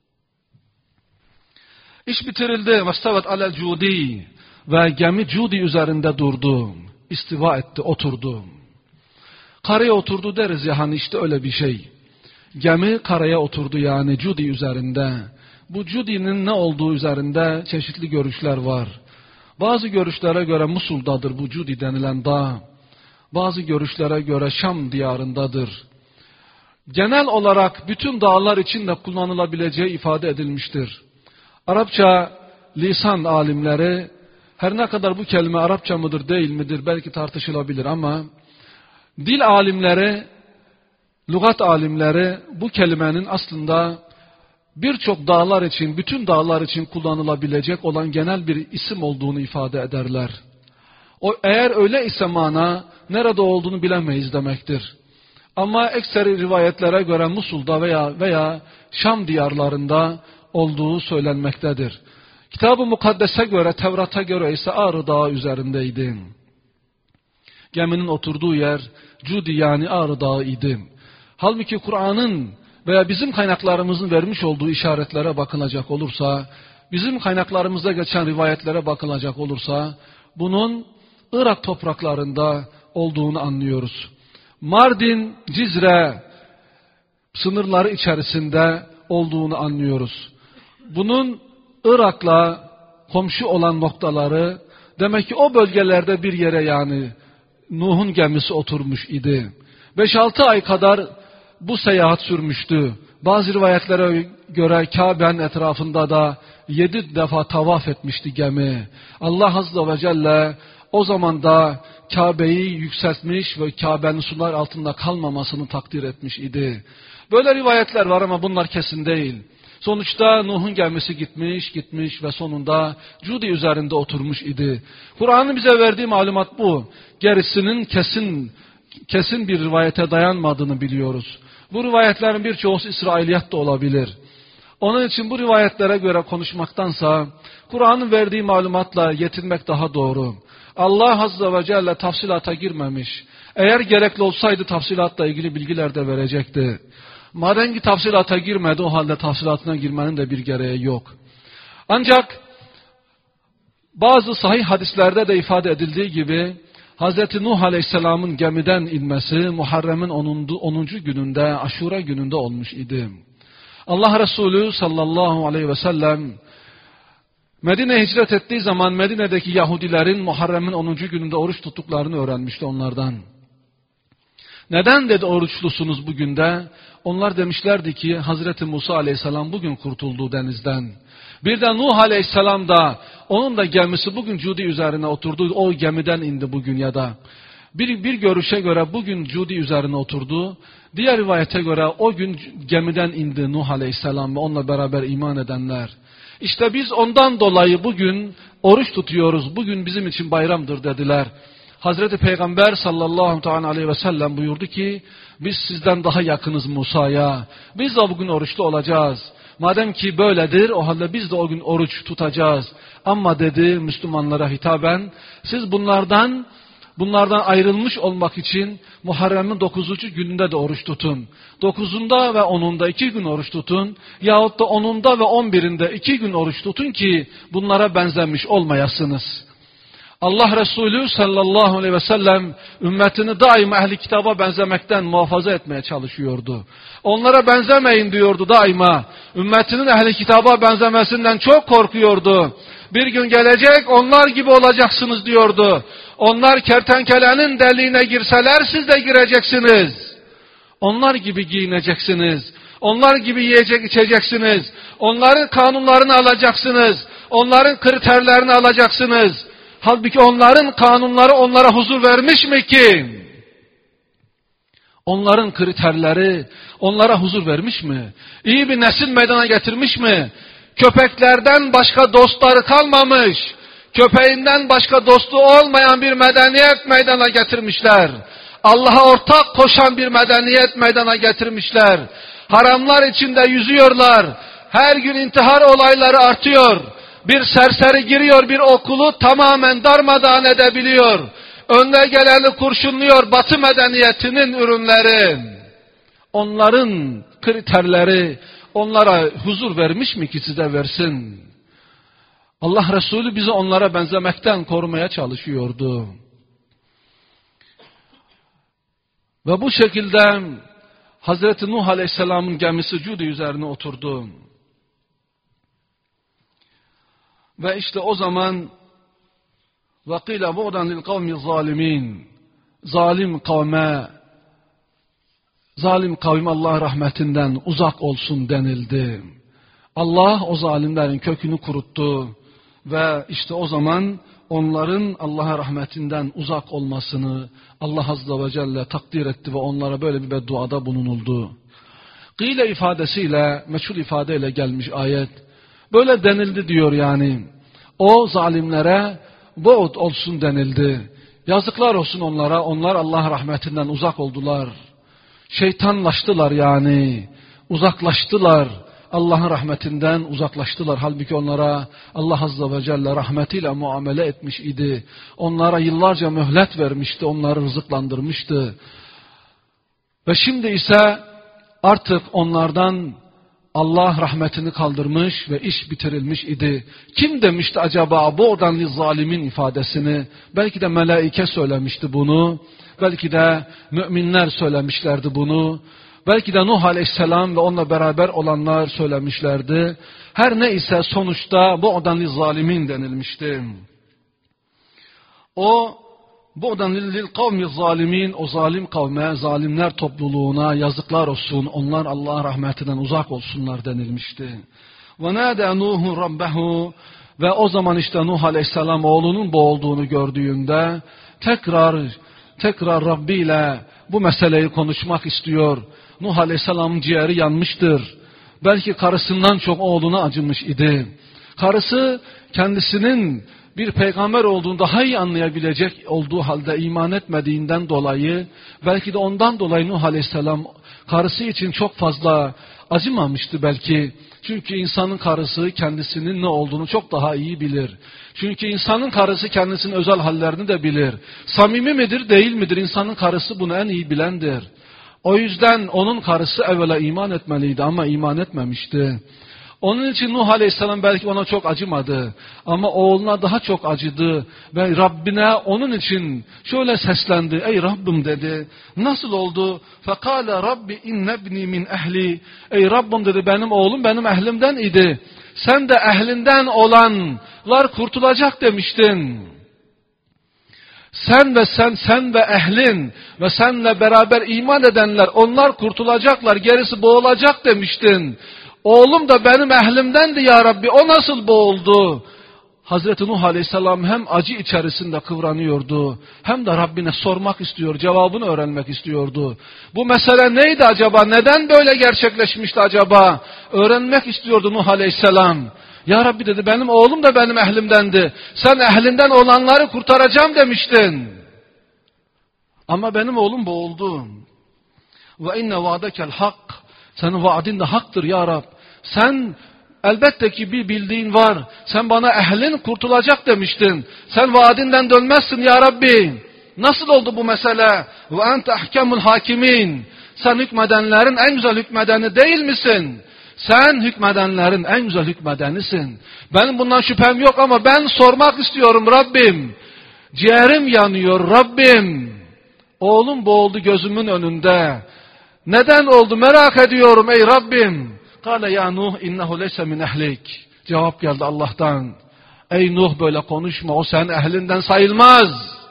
İş bitirildi. Vestavet alel cudi ve gemi cudi üzerinde durdu. İstiva etti, oturdu. Karaya oturdu deriz ya hani işte öyle bir şey. Gemi karaya oturdu yani cudi üzerinde. Bu cudinin ne olduğu üzerinde çeşitli görüşler var. Bazı görüşlere göre Musul'dadır bu Cudi denilen dağ. Bazı görüşlere göre Şam diyarındadır. Genel olarak bütün dağlar için de kullanılabileceği ifade edilmiştir. Arapça lisan alimleri her ne kadar bu kelime Arapça mıdır değil midir belki tartışılabilir ama dil alimleri, lügat alimleri bu kelimenin aslında birçok dağlar için, bütün dağlar için kullanılabilecek olan genel bir isim olduğunu ifade ederler. O eğer öyle ise mana nerede olduğunu bilemeyiz demektir. Ama ekseri rivayetlere göre Musul'da veya Şam diyarlarında olduğu söylenmektedir. Kitab-ı Mukaddes'e göre, Tevrat'a göre ise Ağrı Dağı üzerindeydi. Geminin oturduğu yer Cudi yani Ağrı Dağı idi. Halbuki Kur'an'ın veya bizim kaynaklarımızın vermiş olduğu işaretlere bakılacak olursa, bizim kaynaklarımızda geçen rivayetlere bakılacak olursa, bunun Irak topraklarında olduğunu anlıyoruz. Mardin, Cizre sınırları içerisinde olduğunu anlıyoruz. Bunun Irak'la komşu olan noktaları, demek ki o bölgelerde bir yere yani Nuh'un gemisi oturmuş idi. 5-6 ay kadar bu seyahat sürmüştü. Bazı rivayetlere göre Kabe'nin etrafında da 7 defa tavaf etmişti gemi. Allah Azze ve Celle o zaman da Kabe'yi yükseltmiş ve Kabe'nin sular altında kalmamasını takdir etmiş idi. Böyle rivayetler var ama bunlar kesin değil. Sonuçta Nuh'un gemisi gitmiş ve sonunda Cudi üzerinde oturmuş idi. Kur'an'ın bize verdiği malumat bu. Gerisinin kesin bir rivayete dayanmadığını biliyoruz. Bu rivayetlerin birçoğu İsrailiyat da olabilir. Onun için bu rivayetlere göre konuşmaktansa Kur'an'ın verdiği malumatla yetinmek daha doğru. Allah Azze ve Celle tafsilata girmemiş. Eğer gerekli olsaydı tafsilatla ilgili bilgiler de verecekti. Madem ki tafsilata girmedi, o halde tafsilatına girmenin de bir gereği yok. Ancak bazı sahih hadislerde de ifade edildiği gibi Hz. Nuh Aleyhisselam'ın gemiden inmesi Muharrem'in 10. gününde, Aşura gününde olmuş idi. Allah Resulü sallallahu aleyhi ve sellem Medine'ye hicret ettiği zaman Medine'deki Yahudilerin Muharrem'in 10. gününde oruç tuttuklarını öğrenmişti onlardan. Neden dedi oruçlusunuz bugün de? Onlar demişlerdi ki Hazreti Musa Aleyhisselam bugün kurtuldu denizden. Bir de Nuh Aleyhisselam da onun da gemisi bugün Cudi üzerine oturdu. O gemiden indi bugün ya da. Bir görüşe göre bugün Cudi üzerine oturdu. Diğer rivayete göre o gün gemiden indi Nuh Aleyhisselam ve onunla beraber iman edenler. İşte biz ondan dolayı bugün oruç tutuyoruz. Bugün bizim için bayramdır dediler. Hazreti Peygamber sallallahu aleyhi ve sellem buyurdu ki biz sizden daha yakınız Musa'ya. Biz de bugün oruçlu olacağız. Madem ki böyledir o halde biz de o gün oruç tutacağız. Ama dedi Müslümanlara hitaben siz bunlardan ayrılmış olmak için Muharrem'in 9. gününde de oruç tutun. 9'unda ve 10'unda 2 gün oruç tutun. Yahut da 10'unda ve 11'inde 2 gün oruç tutun ki bunlara benzemiş olmayasınız. Allah Resulü sallallahu aleyhi ve sellem ümmetini daima ehli kitaba benzemekten muhafaza etmeye çalışıyordu. Onlara benzemeyin diyordu daima. Ümmetinin ehli kitaba benzemesinden çok korkuyordu. Bir gün gelecek onlar gibi olacaksınız diyordu. Onlar kertenkelenin deliğine girseler siz de gireceksiniz. Onlar gibi giyineceksiniz. Onlar gibi yiyecek içeceksiniz. Onların kanunlarını alacaksınız. Onların kriterlerini alacaksınız. Halbuki onların kanunları onlara huzur vermiş mi ki? Onların kriterleri onlara huzur vermiş mi? İyi bir nesil meydana getirmiş mi? Köpeklerden başka dostları kalmamış. Köpeğinden başka dostu olmayan bir medeniyet meydana getirmişler. Allah'a ortak koşan bir medeniyet meydana getirmişler. Haramlar içinde yüzüyorlar. Her gün intihar olayları artıyor. Bir serseri giriyor bir okulu tamamen darmadağın edebiliyor. Önüne geleni kurşunluyor Batı medeniyetinin ürünleri. Onların kriterleri onlara huzur vermiş mi ki size versin? Allah Resulü bizi onlara benzemekten korumaya çalışıyordu. Ve bu şekilde Hazreti Nuh Aleyhisselam'ın gemisi Cudi üzerine oturdu. Ve işte o zaman وَقِيلَ بُعْدًا لِلْقَوْمِ الظَّالِمِينَ zalim kavim Allah rahmetinden uzak olsun denildi. Allah o zalimlerin kökünü kuruttu ve işte o zaman onların Allah'a rahmetinden uzak olmasını Allah Azze ve Celle takdir etti ve onlara böyle bir bedduada bulunuldu. Gıyle ifadesiyle, meçhul ifadeyle gelmiş ayet. Böyle denildi diyor yani. O zalimlere buğd olsun denildi. Yazıklar olsun onlara. Onlar Allah rahmetinden uzak oldular. Şeytanlaştılar yani. Uzaklaştılar. Allah'ın rahmetinden uzaklaştılar. Halbuki onlara Allah Azze ve Celle rahmetiyle muamele etmiş idi. Onlara yıllarca mühlet vermişti. Onları rızıklandırmıştı. Ve şimdi ise artık onlardan Allah rahmetini kaldırmış ve iş bitirilmiş idi. Kim demişti acaba bu oradan zalimin ifadesini? Belki de melaike söylemişti bunu. Belki de müminler söylemişlerdi bunu. Belki de Nuh Aleyhisselam ve onunla beraber olanlar söylemişlerdi. Her neyse sonuçta bu oradan zalimin denilmişti. Bu'dan lil kavmi zalimin, o zalim kavme, zalimler topluluğuna yazıklar olsun. Onlar Allah'ın rahmetinden uzak olsunlar denilmişti. Ve nâdâ Nuhun rabbehu, Ve o zaman işte Nuh Aleyhisselam oğlunun boğulduğunu gördüğünde tekrar Rabbi ile bu meseleyi konuşmak istiyor. Nuh Aleyhisselam'ın ciğeri yanmıştır. Belki karısından çok oğluna acımış idi. Karısı kendisinin bir peygamber olduğunu daha iyi anlayabilecek olduğu halde iman etmediğinden dolayı, belki de ondan dolayı Nuh Aleyhisselam karısı için çok fazla acımamıştı belki. Çünkü insanın karısı kendisinin ne olduğunu çok daha iyi bilir. Çünkü insanın karısı kendisinin özel hallerini de bilir. Samimi midir değil midir, insanın karısı bunu en iyi bilendir. O yüzden onun karısı evvela iman etmeliydi ama iman etmemişti. Onun için Nuh Aleyhisselam belki ona çok acımadı ama oğluna daha çok acıdı ve Rabbine onun için şöyle seslendi. Ey Rabbim dedi. Nasıl oldu? Fekale Rabbi innebni min ehli. Ey Rabbim dedi, benim oğlum benim ehlimden idi. Sen de ehlinden olanlar kurtulacak demiştin. Sen ve ehlin ve senle beraber iman edenler, onlar kurtulacaklar, gerisi boğulacak demiştin. Oğlum da benim ehlimdendi ya Rabbi, o nasıl boğuldu? Hazreti Nuh Aleyhisselam hem acı içerisinde kıvranıyordu, hem de Rabbine sormak istiyor, cevabını öğrenmek istiyordu. Bu mesele neydi acaba? Neden böyle gerçekleşmişti acaba? Öğrenmek istiyordu Nuh Aleyhisselam. Ya Rabbi dedi, benim oğlum da benim ehlimdendi. Sen ehlinden olanları kurtaracağım demiştin. Ama benim oğlum boğuldu. Ve inne va'dekel hak. Senin vaadin de haktır ya Rab. Sen elbette ki bir bildiğin var. Sen bana ehlin kurtulacak demiştin. Sen vaadinden dönmezsin ya Rabbi. Nasıl oldu bu mesele? Ve ente ahkamul hakimin. Sen hükmedenlerin en güzel hükmedeni değil misin? Sen hükmedenlerin en güzel hükmedenisin. Benim bundan şüphem yok ama ben sormak istiyorum Rabbim. Ciğerim yanıyor Rabbim. Oğlum boğuldu gözümün önünde. Neden oldu merak ediyorum ey Rabbim. Kale ya Nuh innehu leyse min ehlik. Cevap geldi Allah'tan. Ey Nuh, böyle konuşma, o senin ehlinden sayılmaz.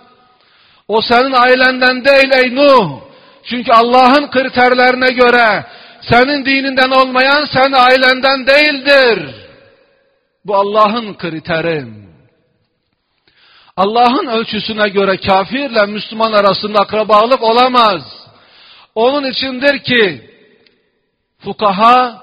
O senin ailenden değil ey Nuh. Çünkü Allah'ın kriterlerine göre senin dininden olmayan senin ailenden değildir. Bu Allah'ın kriteri. Allah'ın ölçüsüne göre kafirle Müslüman arasında akrabalık olamaz. Onun içindir ki fukaha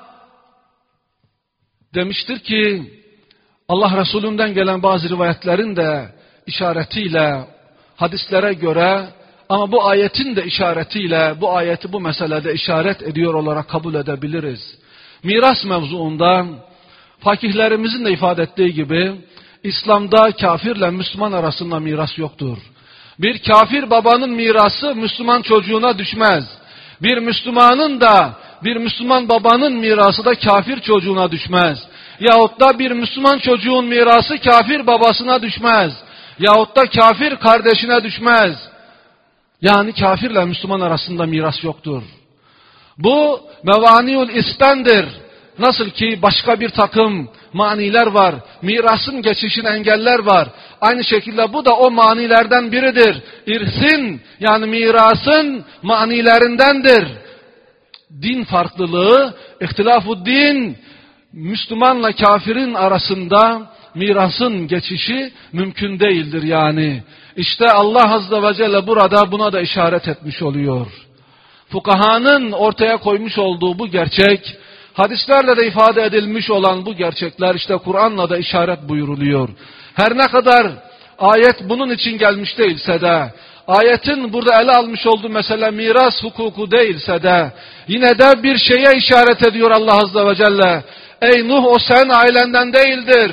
demiştir ki Allah Resulü'nden gelen bazı rivayetlerin de işaretiyle hadislere göre ama bu ayetin de işaretiyle bu ayeti bu meselede işaret ediyor olarak kabul edebiliriz. Miras mevzuunda fakihlerimizin de ifade ettiği gibi İslam'da kafirle Müslüman arasında miras yoktur. Bir kafir babanın mirası Müslüman çocuğuna düşmez. Bir Müslümanın da bir Müslüman babanın mirası da kafir çocuğuna düşmez. Yahut da bir Müslüman çocuğun mirası kafir babasına düşmez. Yahut da kafir kardeşine düşmez. Yani kafirle Müslüman arasında miras yoktur. Bu mevaniul ispendir. Nasıl ki başka bir takım maniler var. Mirasın geçişine engeller var. Aynı şekilde bu da o manilerden biridir. İrsin yani mirasın manilerindendir. Din farklılığı, ihtilafü din, Müslümanla kafirin arasında mirasın geçişi mümkün değildir yani. İşte Allah Azze ve Celle burada buna da işaret etmiş oluyor. Fukahanın ortaya koymuş olduğu bu gerçek, hadislerle de ifade edilmiş olan bu gerçekler işte Kur'an'la da işaret buyuruluyor. Her ne kadar ayet bunun için gelmiş değilse de, ayetin burada ele almış olduğu mesele miras hukuku değilse de, yine de bir şeye işaret ediyor Allah Azze ve Celle. Ey Nuh, o senin ailenden değildir.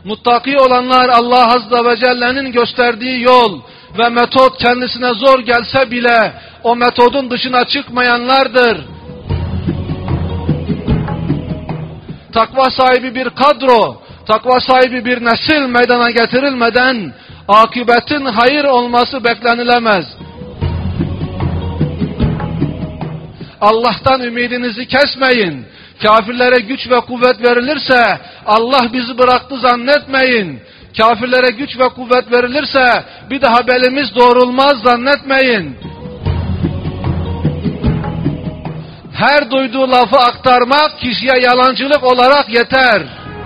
Muttaki olanlar Allah Azze ve Celle'nin gösterdiği yol ve metot kendisine zor gelse bile o metodun dışına çıkmayanlardır. Takva sahibi bir kadro, takva sahibi bir nesil meydana getirilmeden akıbetin hayır olması beklenilemez. Allah'tan ümidinizi kesmeyin. Kafirlere güç ve kuvvet verilirse Allah bizi bıraktı zannetmeyin. Kafirlere güç ve kuvvet verilirse bir daha belimiz doğrulmaz zannetmeyin. Her duyduğu lafı aktarmak kişiye yalancılık olarak yeter.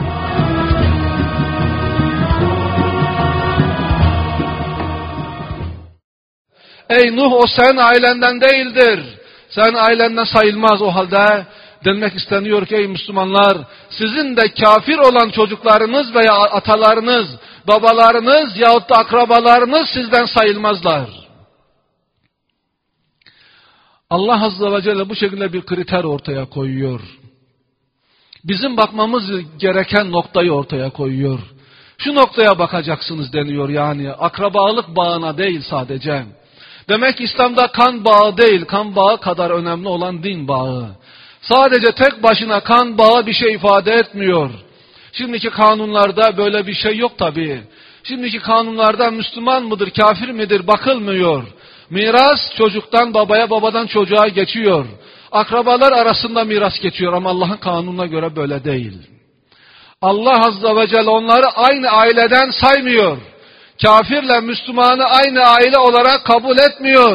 Ey Nuh, o senin ailenden değildir. Sen ailenden sayılmaz. O halde denmek isteniyor ki ey Müslümanlar, sizin de kafir olan çocuklarınız veya atalarınız, babalarınız yahut da akrabalarınız sizden sayılmazlar. Allah Azze ve Celle bu şekilde bir kriter ortaya koyuyor. Bizim bakmamız gereken noktayı ortaya koyuyor. Şu noktaya bakacaksınız deniyor, yani akrabalık bağına değil sadece. Demek İslam'da kan bağı değil, kan bağı kadar önemli olan din bağı. Sadece tek başına kan bağı bir şey ifade etmiyor. Şimdiki kanunlarda böyle bir şey yok tabii. Şimdiki kanunlarda Müslüman mıdır, kafir midir bakılmıyor. Miras çocuktan babaya, babadan çocuğa geçiyor. Akrabalar arasında miras geçiyor ama Allah'ın kanununa göre böyle değil. Allah Azze ve Celle onları aynı aileden saymıyor. Kafirle Müslümanı aynı aile olarak kabul etmiyor.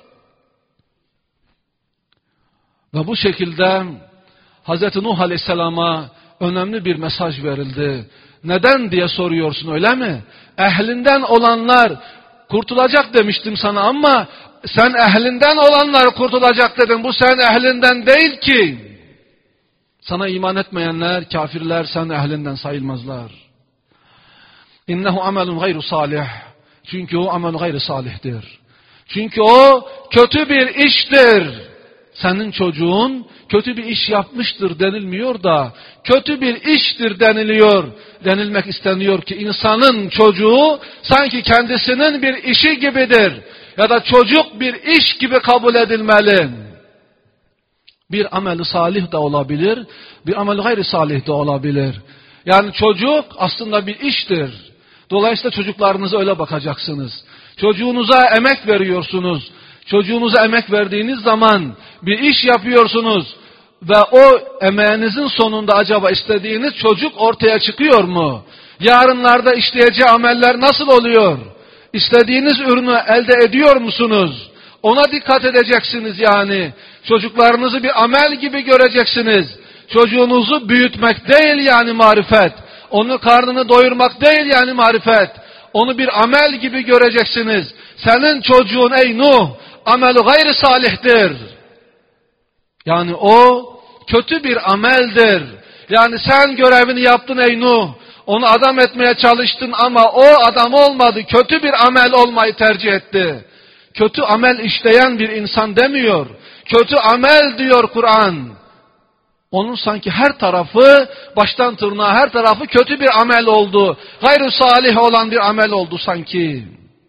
Ve bu şekilde Hz. Nuh Aleyhisselam'a önemli bir mesaj verildi. Neden diye soruyorsun, öyle mi? Ehlinden olanlar kurtulacak demiştim sana ama sen ehlinden olanlar kurtulacak dedin. Bu sen ehlinden değil ki. Sana iman etmeyenler, kafirler sen ehlinden sayılmazlar. İnnehu amelun gayru salih. Çünkü o amel gayri salihtir. Çünkü o kötü bir iştir. Senin çocuğun kötü bir iş yapmıştır denilmiyor da kötü bir iştir deniliyor. Denilmek isteniyor ki insanın çocuğu sanki kendisinin bir işi gibidir. Ya da çocuk bir iş gibi kabul edilmeli. Bir amel salih de olabilir, bir amel gayri salih de olabilir. Yani çocuk aslında bir iştir. Dolayısıyla çocuklarınıza öyle bakacaksınız. Çocuğunuza emek veriyorsunuz. Çocuğunuza emek verdiğiniz zaman bir iş yapıyorsunuz ve o emeğinizin sonunda acaba istediğiniz çocuk ortaya çıkıyor mu? Yarınlarda işleyeceği ameller nasıl oluyor? İstediğiniz ürünü elde ediyor musunuz? Ona dikkat edeceksiniz yani. Çocuklarınızı bir amel gibi göreceksiniz. Çocuğunuzu büyütmek değil yani marifet. Onun karnını doyurmak değil yani marifet. Onu bir amel gibi göreceksiniz. Senin çocuğun ey Nuh, ameli gayri salihtir. Yani o kötü bir ameldir. Yani sen görevini yaptın ey Nuh. Onu adam etmeye çalıştın ama o adam olmadı. Kötü bir amel olmayı tercih etti. Kötü amel işleyen bir insan demiyor. Kötü amel diyor Kur'an. Onun sanki her tarafı, baştan tırnağa her tarafı kötü bir amel oldu. Gayr-ı salih olan bir amel oldu sanki.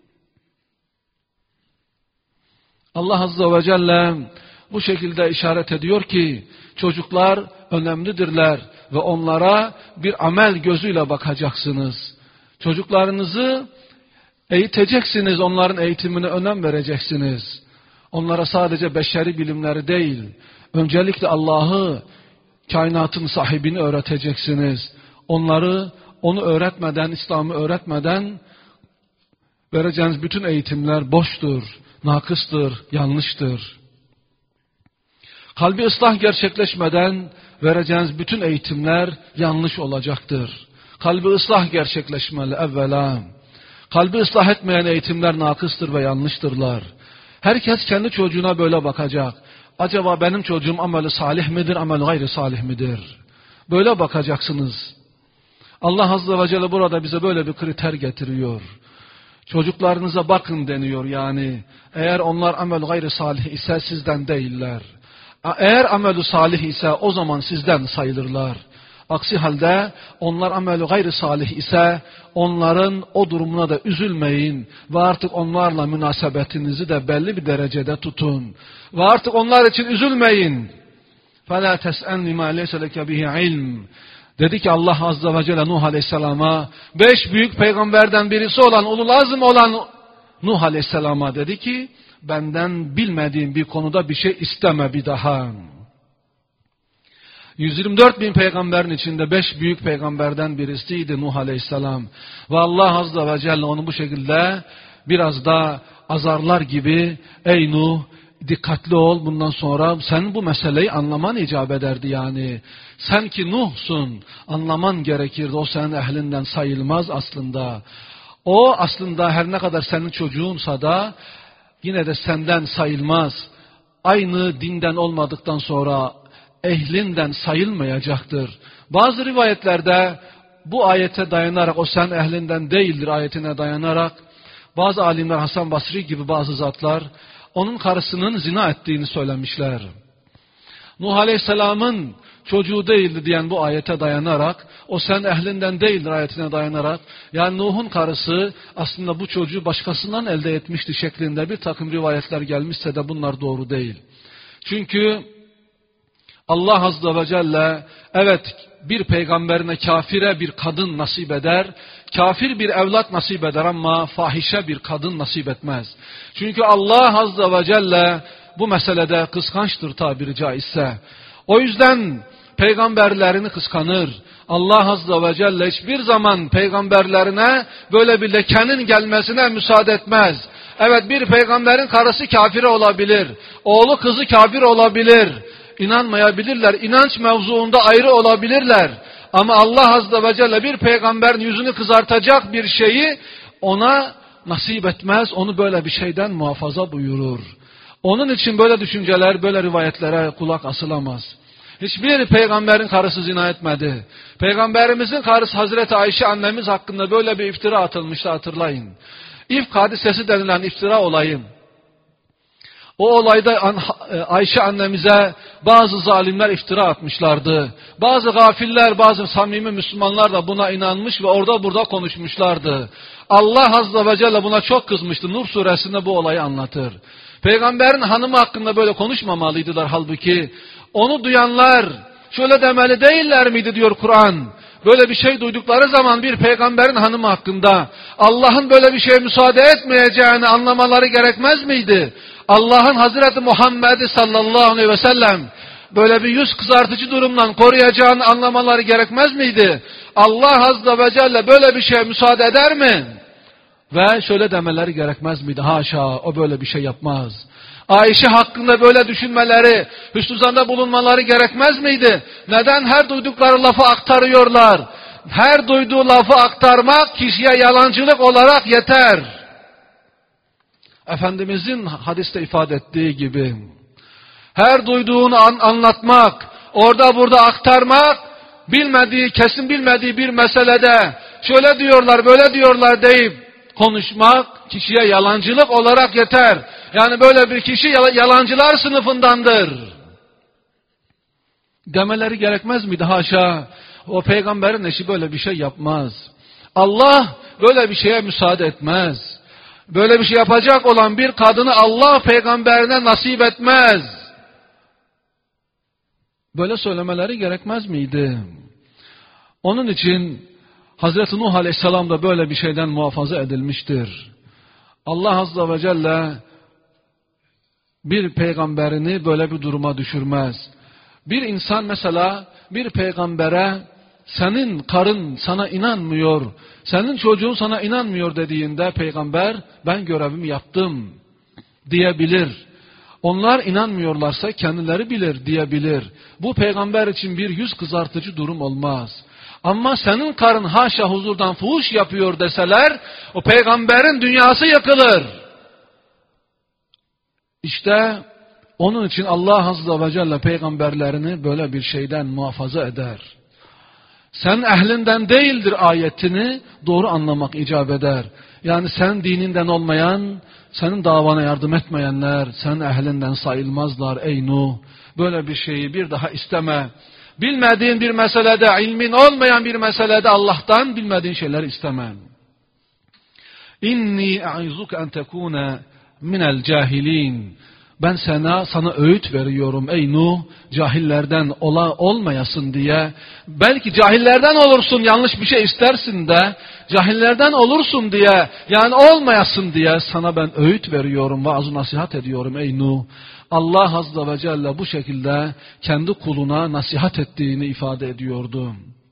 Allah Azze ve Celle bu şekilde işaret ediyor ki çocuklar önemlidirler ve onlara bir amel gözüyle bakacaksınız. Çocuklarınızı eğiteceksiniz, onların eğitimine önem vereceksiniz. Onlara sadece beşeri bilimleri değil, öncelikle Allah'ı, kainatın sahibini öğreteceksiniz. Onu öğretmeden, İslam'ı öğretmeden vereceğiniz bütün eğitimler boştur, nakıstır, yanlıştır. Kalbi ıslah gerçekleşmeden vereceğiniz bütün eğitimler yanlış olacaktır. Kalbi ıslah gerçekleşmeli evvela. Kalbi ıslah etmeyen eğitimler nakıstır ve yanlıştırlar. Herkes kendi çocuğuna böyle bakacak. Acaba benim çocuğum ameli salih midir, ameli gayri salih midir? Böyle bakacaksınız. Allah Azze ve Celle burada bize böyle bir kriter getiriyor. Çocuklarınıza bakın deniyor yani. Eğer onlar amel gayri salih ise sizden değiller. Eğer ameli salih ise o zaman sizden sayılırlar. Aksi halde onlar ameli gayri salih ise onların o durumuna da üzülmeyin ve artık onlarla münasebetinizi de belli bir derecede tutun. Ve artık onlar için üzülmeyin. فَلَا تَسْأَنْ لِمَا لَيْسَ لَكَ بِهِ عِلْمٍ. Dedi ki Allah Azze ve Celle Nuh Aleyhisselam'a, 5 büyük peygamberden birisi olan, ulul azm olan Nuh Aleyhisselam'a dedi ki, benden bilmediğim bir konuda bir şey isteme bir daha. 124 bin peygamberin içinde 5 büyük peygamberden birisiydi Nuh Aleyhisselam. Ve Allah Azze ve Celle onu bu şekilde biraz da azarlar gibi, ey Nuh dikkatli ol, bundan sonra sen bu meseleyi anlaman icap ederdi yani. Sen ki Nuh'sun, anlaman gerekirdi, o senin ehlinden sayılmaz aslında. O aslında her ne kadar senin çocuğunsa da yine de senden sayılmaz. Aynı dinden olmadıktan sonra ehlinden sayılmayacaktır. Bazı rivayetlerde bu ayete dayanarak, o sen ehlinden değildir ayetine dayanarak, bazı alimler Hasan Basri gibi bazı zatlar onun karısının zina ettiğini söylemişler. Nuh Aleyhisselam'ın çocuğu değildi diyen bu ayete dayanarak, o sen ehlinden değildir ayetine dayanarak, yani Nuh'un karısı aslında bu çocuğu başkasından elde etmişti şeklinde bir takım rivayetler gelmişse de bunlar doğru değil. Çünkü Allah Azze ve Celle evet bir peygamberine kafire bir kadın nasip eder, kafir bir evlat nasip eder ama fahişe bir kadın nasip etmez. Çünkü Allah Azze ve Celle bu meselede kıskançtır tabiri caizse. O yüzden peygamberlerini kıskanır. Allah Azze ve Celle hiçbir zaman peygamberlerine böyle bir lekenin gelmesine müsaade etmez. Evet bir peygamberin karısı kafire olabilir, oğlu kızı kafir olabilir. İnanmayabilirler, inanç mevzuunda ayrı olabilirler. Ama Allah Azze ve Celle bir peygamberin yüzünü kızartacak bir şeyi ona nasip etmez. Onu böyle bir şeyden muhafaza buyurur. Onun için böyle düşünceler, böyle rivayetlere kulak asılamaz. Hiçbir peygamberin karısı zina etmedi. Peygamberimizin karısı Hazreti Ayşe annemiz hakkında böyle bir iftira atılmıştı, hatırlayın. İfk hadisesi denilen iftira olayı. O olayda Ayşe annemize bazı zalimler iftira atmışlardı. Bazı gafiller, bazı samimi Müslümanlar da buna inanmış ve orada burada konuşmuşlardı. Allah Azze ve Celle buna çok kızmıştı. Nur suresinde bu olayı anlatır. Peygamberin hanımı hakkında böyle konuşmamalıydılar halbuki. Onu duyanlar şöyle demeli değiller miydi diyor Kur'an. Böyle bir şey duydukları zaman bir peygamberin hanımı hakkında Allah'ın böyle bir şeye müsaade etmeyeceğini anlamaları gerekmez miydi? Allah'ın Hazreti Muhammed'i sallallahu aleyhi ve sellem böyle bir yüz kızartıcı durumdan koruyacağını anlamaları gerekmez miydi? Allah Azze ve Celle böyle bir şeye müsaade eder mi? Ve şöyle demeleri gerekmez miydi? Haşa, o böyle bir şey yapmaz. Ayşe hakkında böyle düşünmeleri, hüsnü zanda bulunmaları gerekmez miydi? Neden her duydukları lafı aktarıyorlar? Her duyduğu lafı aktarmak kişiye yalancılık olarak yeter. Efendimizin hadiste ifade ettiği gibi, her duyduğunu anlatmak, orada burada aktarmak, bilmediği, kesin bilmediği bir meselede şöyle diyorlar, böyle diyorlar deyip konuşmak kişiye yalancılık olarak yeter. Yani böyle bir kişi yalancılar sınıfındandır. Demeleri gerekmez miydi? Haşa, o peygamberin eşi böyle bir şey yapmaz. Allah böyle bir şeye müsaade etmez. Böyle bir şey yapacak olan bir kadını Allah peygamberine nasip etmez. Böyle söylemeleri gerekmez miydi? Onun için Hazreti Nuh Aleyhisselam da böyle bir şeyden muhafaza edilmiştir. Allah Azze ve Celle bir peygamberini böyle bir duruma düşürmez. Bir insan mesela bir peygambere senin karın sana inanmıyor, senin çocuğun sana inanmıyor dediğinde peygamber ben görevimi yaptım diyebilir. Onlar inanmıyorlarsa kendileri bilir diyebilir. Bu peygamber için bir yüz kızartıcı durum olmaz. Ama senin karın haşa huzurdan fuhuş yapıyor deseler o peygamberin dünyası yıkılır. İşte onun için Allah Azze ve Celle peygamberlerini böyle bir şeyden muhafaza eder. Sen ehlinden değildir ayetini doğru anlamak icap eder. Yani sen dininden olmayan, senin davana yardım etmeyenler, sen ehlinden sayılmazlar ey Nuh. Böyle bir şeyi bir daha isteme. Bilmediğin bir meselede, ilmin olmayan bir meselede Allah'tan bilmediğin şeyleri istemem. İnni a'izuk en tekune minel cahilin. Ben sana öğüt veriyorum ey Nuh, cahillerden olmayasın diye. Belki cahillerden olursun, yanlış bir şey istersin de, cahillerden olursun diye, yani olmayasın diye sana ben öğüt veriyorum, vaaz nasihat ediyorum ey Nuh. Allah Azze ve Celle bu şekilde kendi kuluna nasihat ettiğini ifade ediyordu.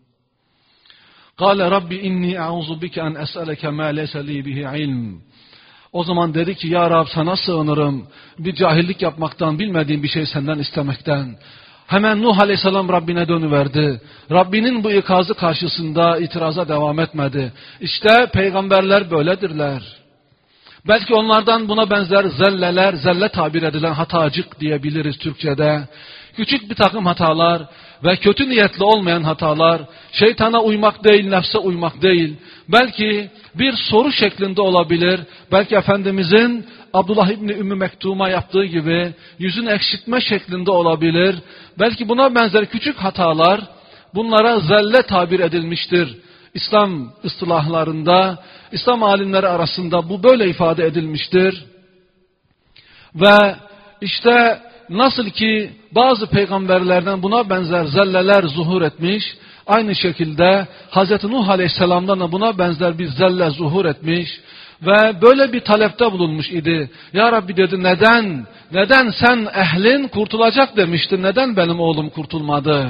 Kâle Rabbi inni a'uzu bike en es'eleke mâ leyse li bihi ilm. O zaman dedi ki ya Rab sana sığınırım bir cahillik yapmaktan, bilmediğim bir şey senden istemekten. Hemen Nuh Aleyhisselam Rabbine dönüverdi. Rabbinin bu ikazı karşısında itiraza devam etmedi. İşte peygamberler böyledirler. Belki onlardan buna benzer zelleler, zelle tabir edilen hatacık diyebiliriz Türkçe'de. Küçük bir takım hatalar ve kötü niyetli olmayan hatalar, şeytana uymak değil, nefse uymak değil. Belki bir soru şeklinde olabilir. Belki Efendimizin Abdullah İbni Ümmü Mektum'a yaptığı gibi yüzünü ekşitme şeklinde olabilir. Belki buna benzer küçük hatalar, bunlara zelle tabir edilmiştir. İslam ıstılahlarında, İslam alimleri arasında bu böyle ifade edilmiştir. Ve işte nasıl ki bazı peygamberlerden buna benzer zelleler zuhur etmiş, aynı şekilde Hz. Nuh Aleyhisselam'dan da buna benzer bir zelle zuhur etmiş ve böyle bir talepte bulunmuş idi. Ya Rabbi dedi, neden sen ehlin kurtulacak demiştin, neden benim oğlum kurtulmadı?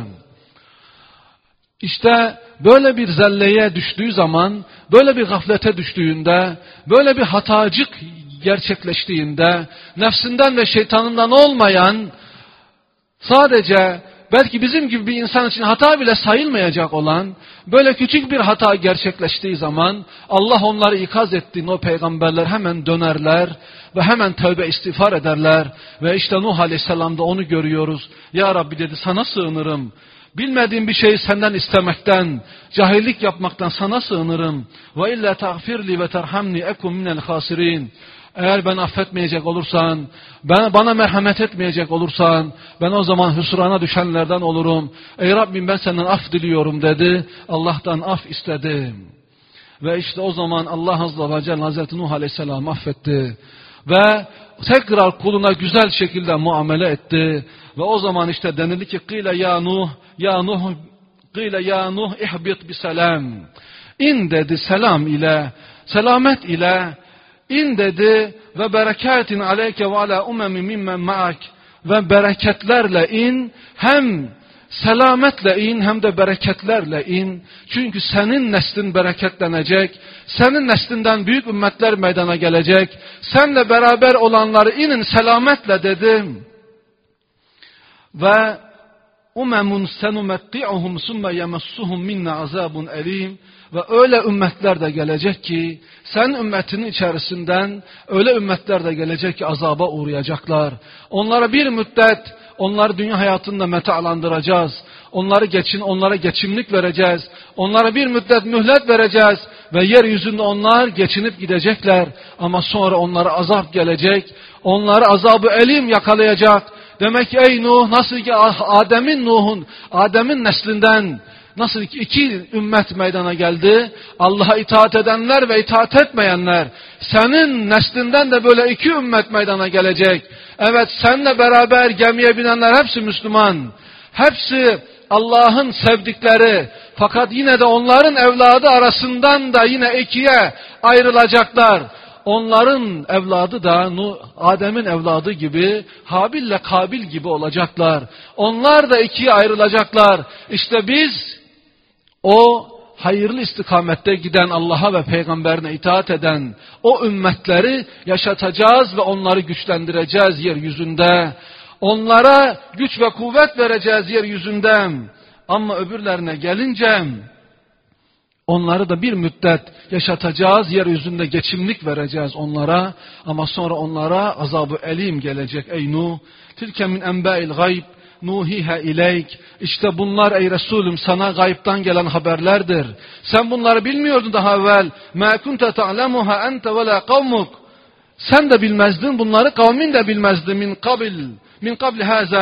İşte böyle bir zelleye düştüğü zaman, böyle bir gaflete düştüğünde, böyle bir hatacık gerçekleştiğinde, nefsinden ve şeytanından olmayan, sadece belki bizim gibi bir insan için hata bile sayılmayacak olan, böyle küçük bir hata gerçekleştiği zaman, Allah onları ikaz ettiğinde o peygamberler hemen dönerler ve hemen tövbe istiğfar ederler. Ve işte Nuh Aleyhisselam'da onu görüyoruz. Ya Rabbi dedi, sana sığınırım. Bilmediğim bir şeyi senden istemekten, cahillik yapmaktan sana sığınırım. Ve illa tağfirli ve terhamni ekum minel hasirin. Eğer ben affetmeyecek olursan, bana merhamet etmeyecek olursan, ben o zaman hüsrana düşenlerden olurum. Ey Rabbim ben senden af diliyorum dedi. Allah'tan af istedim. Ve işte o zaman Allah Azze ve Celle Hazreti Nuh Aleyhisselam affetti. Ve tekrar kuluna güzel şekilde muamele etti. Ve o zaman işte denildi ki Kile ya Nuh ihbit biselam. İn dedi selam ile, selamet ile in dedi ve bereketin aleyke ve ala umemi mimmen ma'ak. Ve bereketlerle in, hem selametle in hem de bereketlerle in. Çünkü senin neslin bereketlenecek. Senin neslinden büyük ümmetler meydana gelecek. Seninle beraber olanları inin selametle dedim. Ve umemun senumetti'uhum summe yemessuhum minna azabun elim. Ve öyle ümmetler de gelecek ki, sen ümmetinin içerisinden öyle ümmetler de gelecek ki azaba uğrayacaklar. Onlara bir müddet, onları dünya hayatında metalandıracağız. Onlara geçimlik vereceğiz. Onlara bir müddet mühlet vereceğiz. Ve yeryüzünde onlar geçinip gidecekler. Ama sonra onlara azap gelecek. Onları azabı elim yakalayacak. Demek ki ey Nuh, nasıl ki Adem'in neslinden nasıl ki iki ümmet meydana geldi, Allah'a itaat edenler ve itaat etmeyenler, senin neslinden de böyle iki ümmet meydana gelecek. Evet, seninle beraber gemiye binenler hepsi Müslüman, hepsi Allah'ın sevdikleri, fakat yine de onların evladı arasından da yine ikiye ayrılacaklar. Onların evladı da Adem'in evladı gibi, Habil ile Kabil gibi olacaklar. Onlar da ikiye ayrılacaklar. İşte biz o hayırlı istikamette giden, Allah'a ve peygamberine itaat eden o ümmetleri yaşatacağız ve onları güçlendireceğiz yeryüzünde. Onlara güç ve kuvvet vereceğiz yeryüzünde. Ama öbürlerine gelince onları da bir müddet yaşatacağız, yeryüzünde geçimlik vereceğiz onlara. Ama sonra onlara azab-ı elim gelecek ey Nuh. Tilke min enbâil gayb nuhiha ileyk. İşte bunlar ey Resulüm sana gaybtan gelen haberlerdir. Sen bunları bilmiyordun daha evvel. Mâ kunte ta'lemuha ente ve lâ kavmuk. Sen de bilmezdin bunları, kavmin de bilmezdi min kabli hâzâ.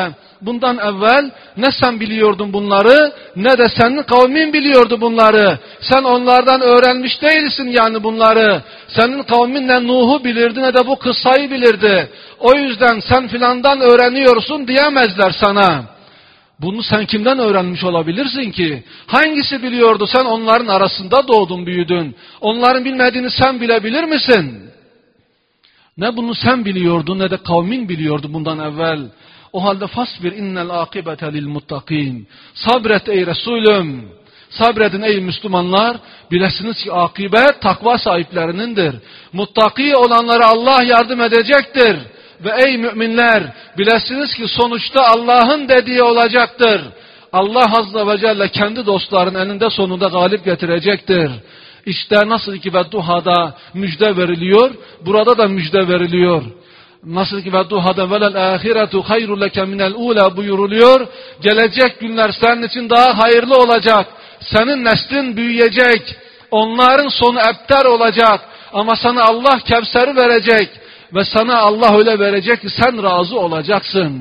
bundan evvel ne sen biliyordun bunları ne de senin kavmin biliyordu bunları. Sen onlardan öğrenmiş değilsin yani bunları. Senin kavmin ne Nuh'u bilirdi ne de bu kıssayı bilirdi. O yüzden sen filandan öğreniyorsun diyemezler sana. Bunu sen kimden öğrenmiş olabilirsin ki? Hangisi biliyordu? Sen onların arasında doğdun, büyüdün. Onların bilmediğini sen bilebilir misin? Ne bunu sen biliyordun ne de kavmin biliyordu bundan evvel. O halde fasbir innel akibete lil muttakin. Sabret ey Resulüm. Sabredin ey Müslümanlar. Bilesiniz ki akibet takva sahiplerinindir. Muttaki olanlara Allah yardım edecektir. Ve ey müminler bilesiniz ki sonuçta Allah'ın dediği olacaktır. Allah Azze ve Celle kendi dostların eninde sonunda galip getirecektir. İşte nasıl ki Vedduha'da müjde veriliyor, burada da müjde veriliyor. Nasıl ki Vedduha'da velel ahiretu hayrun leke minel ula buyuruluyor. Gelecek günler senin için daha hayırlı olacak. Senin neslin büyüyecek. Onların sonu ebter olacak. Ama sana Allah Kevser'i verecek. Ve sana Allah öyle verecek ki sen razı olacaksın.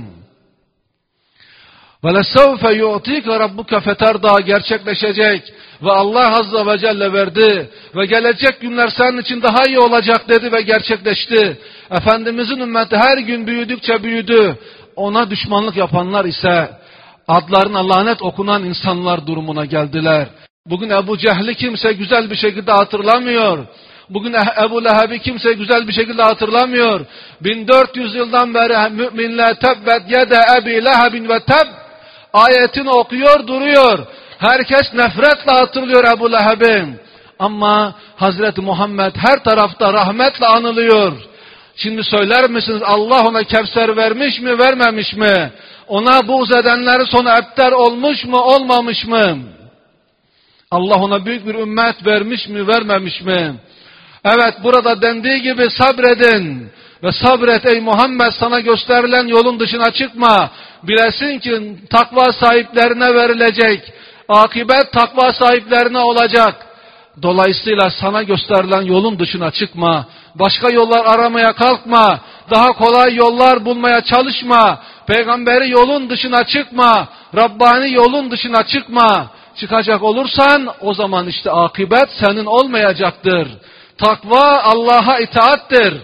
وَلَسَوْفَ يُعْتِيكَ رَبُّكَ فَتَرْضَى gerçekleşecek. Ve Allah Azze ve Celle verdi. Ve gelecek günler senin için daha iyi olacak dedi ve gerçekleşti. Efendimizin ümmeti her gün büyüdükçe büyüdü. Ona düşmanlık yapanlar ise adlarına lanet okunan insanlar durumuna geldiler. Bugün Ebu Cehli kimse güzel bir şekilde hatırlamıyor. Bugün Ebu Leheb'i kimse güzel bir şekilde hatırlamıyor. 1400 yıldan beri müminler tebbet yede Ebi Lehebin ve teb ayetini okuyor duruyor. Herkes nefretle hatırlıyor Ebu Leheb'i. Ama Hazreti Muhammed her tarafta rahmetle anılıyor. Şimdi söyler misiniz Allah ona Kevser vermiş mi vermemiş mi? Ona buğz edenlerin sonu ebter olmuş mu olmamış mı? Allah ona büyük bir ümmet vermiş mi vermemiş mi? Evet burada dendiği gibi sabredin. Ve sabret ey Muhammed sana gösterilen yolun dışına çıkma. Bilesin ki takva sahiplerine verilecek. Akibet takva sahiplerine olacak. Dolayısıyla sana gösterilen yolun dışına çıkma. Başka yollar aramaya kalkma. Daha kolay yollar bulmaya çalışma. Peygamberi yolun dışına çıkma. Rabbani yolun dışına çıkma. Çıkacak olursan o zaman işte akibet senin olmayacaktır. Takva Allah'a itaattir.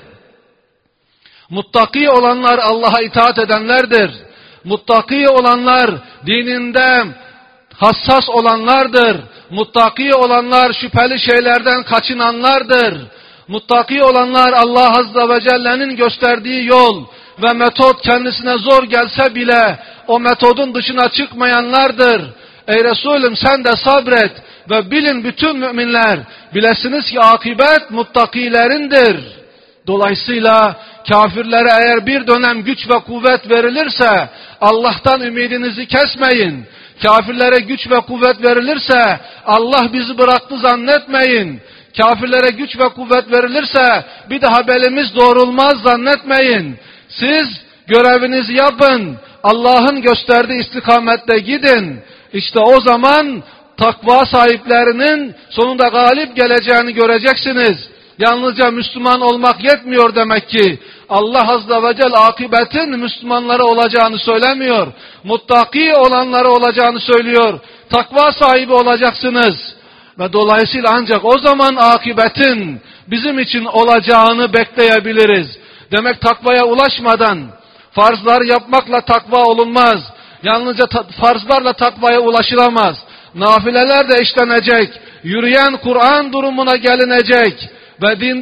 Muttaki olanlar Allah'a itaat edenlerdir. Muttaki olanlar dininde hassas olanlardır. Muttaki olanlar şüpheli şeylerden kaçınanlardır. Muttaki olanlar Allah Azze ve Celle'nin gösterdiği yol ve metot kendisine zor gelse bile o metodun dışına çıkmayanlardır. Ey Resulüm sen de sabret ve bilin bütün müminler bilesiniz ki akibet muttakilerindir. Dolayısıyla kafirlere eğer bir dönem güç ve kuvvet verilirse Allah'tan ümidinizi kesmeyin. Kafirlere güç ve kuvvet verilirse Allah bizi bıraktı zannetmeyin. Kafirlere güç ve kuvvet verilirse bir daha belimiz doğrulmaz zannetmeyin. Siz görevinizi yapın. Allah'ın gösterdiği istikamette gidin. İşte o zaman takva sahiplerinin sonunda galip geleceğini göreceksiniz. Yalnızca Müslüman olmak yetmiyor demek ki. Allah Azze ve Celle akibetin Müslümanlara olacağını söylemiyor. Muttaki olanlara olacağını söylüyor. Takva sahibi olacaksınız. Ve dolayısıyla ancak o zaman akibetin bizim için olacağını bekleyebiliriz. Demek takvaya ulaşmadan farzlar yapmakla takva olunmaz. Yalnızca farzlarla takvaya ulaşılamaz. Nafileler de işlenecek. Yürüyen Kur'an durumuna gelinecek. Ve dinde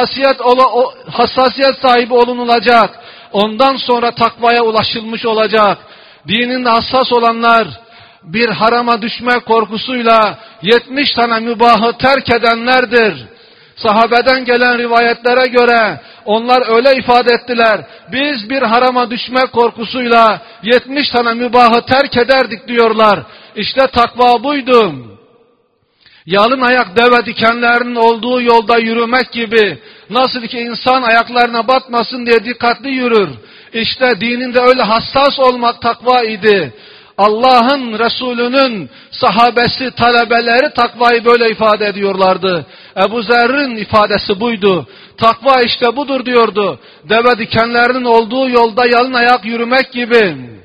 hassasiyet sahibi olunulacak. Ondan sonra takvaya ulaşılmış olacak. Dininde hassas olanlar bir harama düşme korkusuyla 70 tane mübahı terk edenlerdir. Sahabeden gelen rivayetlere göre onlar öyle ifade ettiler. Biz bir harama düşme korkusuyla 70 tane mübahı terk ederdik diyorlar. İşte takva buydu. Yalın ayak deve dikenlerinin olduğu yolda yürümek gibi nasıl ki insan ayaklarına batmasın diye dikkatli yürür. İşte dininde öyle hassas olmak takva idi. Allah'ın Resulü'nün sahabesi, talebeleri takvayı böyle ifade ediyorlardı. Ebu Zer'in ifadesi buydu. Takva işte budur diyordu. Deve dikenlerinin olduğu yolda yalın ayak yürümek gibi.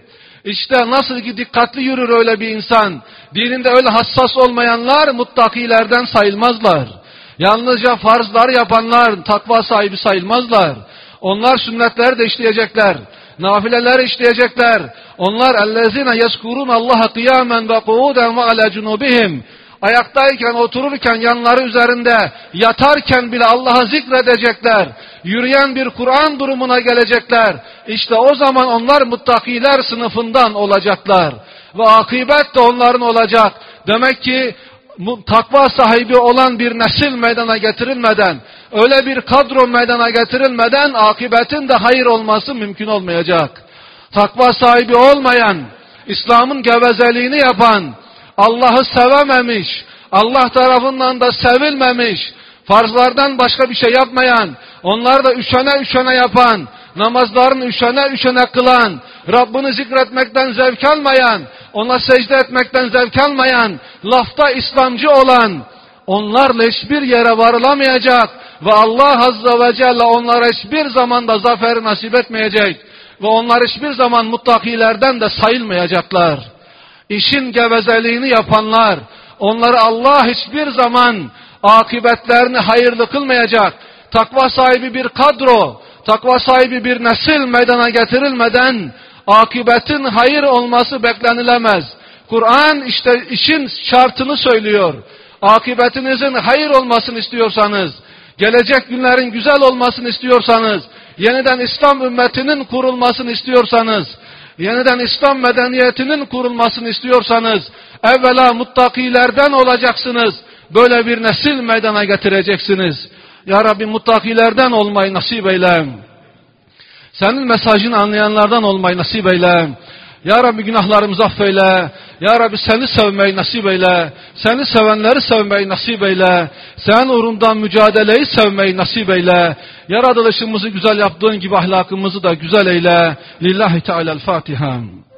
İşte nasıl ki dikkatli yürür öyle bir insan, dininde öyle hassas olmayanlar muttakilerden sayılmazlar. Yalnızca farzlar yapanlar takva sahibi sayılmazlar. Onlar sünnetleri de işleyecekler, nafileler işleyecekler. Onlar ellezine yezkurun Allah'a kıyamen ve kuuden ve ala cunubihim. Ayaktayken, otururken, yanları üzerinde, yatarken bile Allah'ı zikredecekler. Yürüyen bir Kur'an durumuna gelecekler. İşte o zaman onlar muttakiler sınıfından olacaklar. Ve akıbet de onların olacak. Demek ki takva sahibi olan bir nesil meydana getirilmeden, öyle bir kadro meydana getirilmeden akıbetin de hayır olması mümkün olmayacak. Takva sahibi olmayan, İslam'ın gevezeliğini yapan, Allah'ı sevememiş, Allah tarafından da sevilmemiş, farzlardan başka bir şey yapmayan, onları da üşene yapan, namazlarını üşene kılan, Rabbini zikretmekten zevk almayan, ona secde etmekten zevk almayan, lafta İslamcı olan, onlarla hiçbir yere varılamayacak ve Allah Azze ve Celle onlara hiçbir zaman da zaferi nasip etmeyecek ve onlar hiçbir zaman muttakilerden de sayılmayacaklar. İşin gevezeliğini yapanlar, onları Allah hiçbir zaman akıbetlerini hayırlı kılmayacak. Takva sahibi bir kadro, takva sahibi bir nesil meydana getirilmeden akıbetin hayır olması beklenilemez. Kur'an işte işin şartını söylüyor. Akıbetinizin hayır olmasını istiyorsanız, gelecek günlerin güzel olmasını istiyorsanız, yeniden İslam ümmetinin kurulmasını istiyorsanız, yeniden İslam medeniyetinin kurulmasını istiyorsanız, evvela muttakilerden olacaksınız. Böyle bir nesil meydana getireceksiniz. Ya Rabbi muttakilerden olmayı nasip eyle. Senin mesajını anlayanlardan olmayı nasip eyle. Ya Rabbi günahlarımızı affeyle. Ya Rabbi seni sevmeyi nasip eyle. Seni sevenleri sevmeyi nasip eyle. Sen uğrundan mücadeleyi sevmeyi nasip eyle. Yaratılışımızı güzel yaptığın gibi ahlakımızı da güzel eyle. Lillahi Teala'l-Fatiha.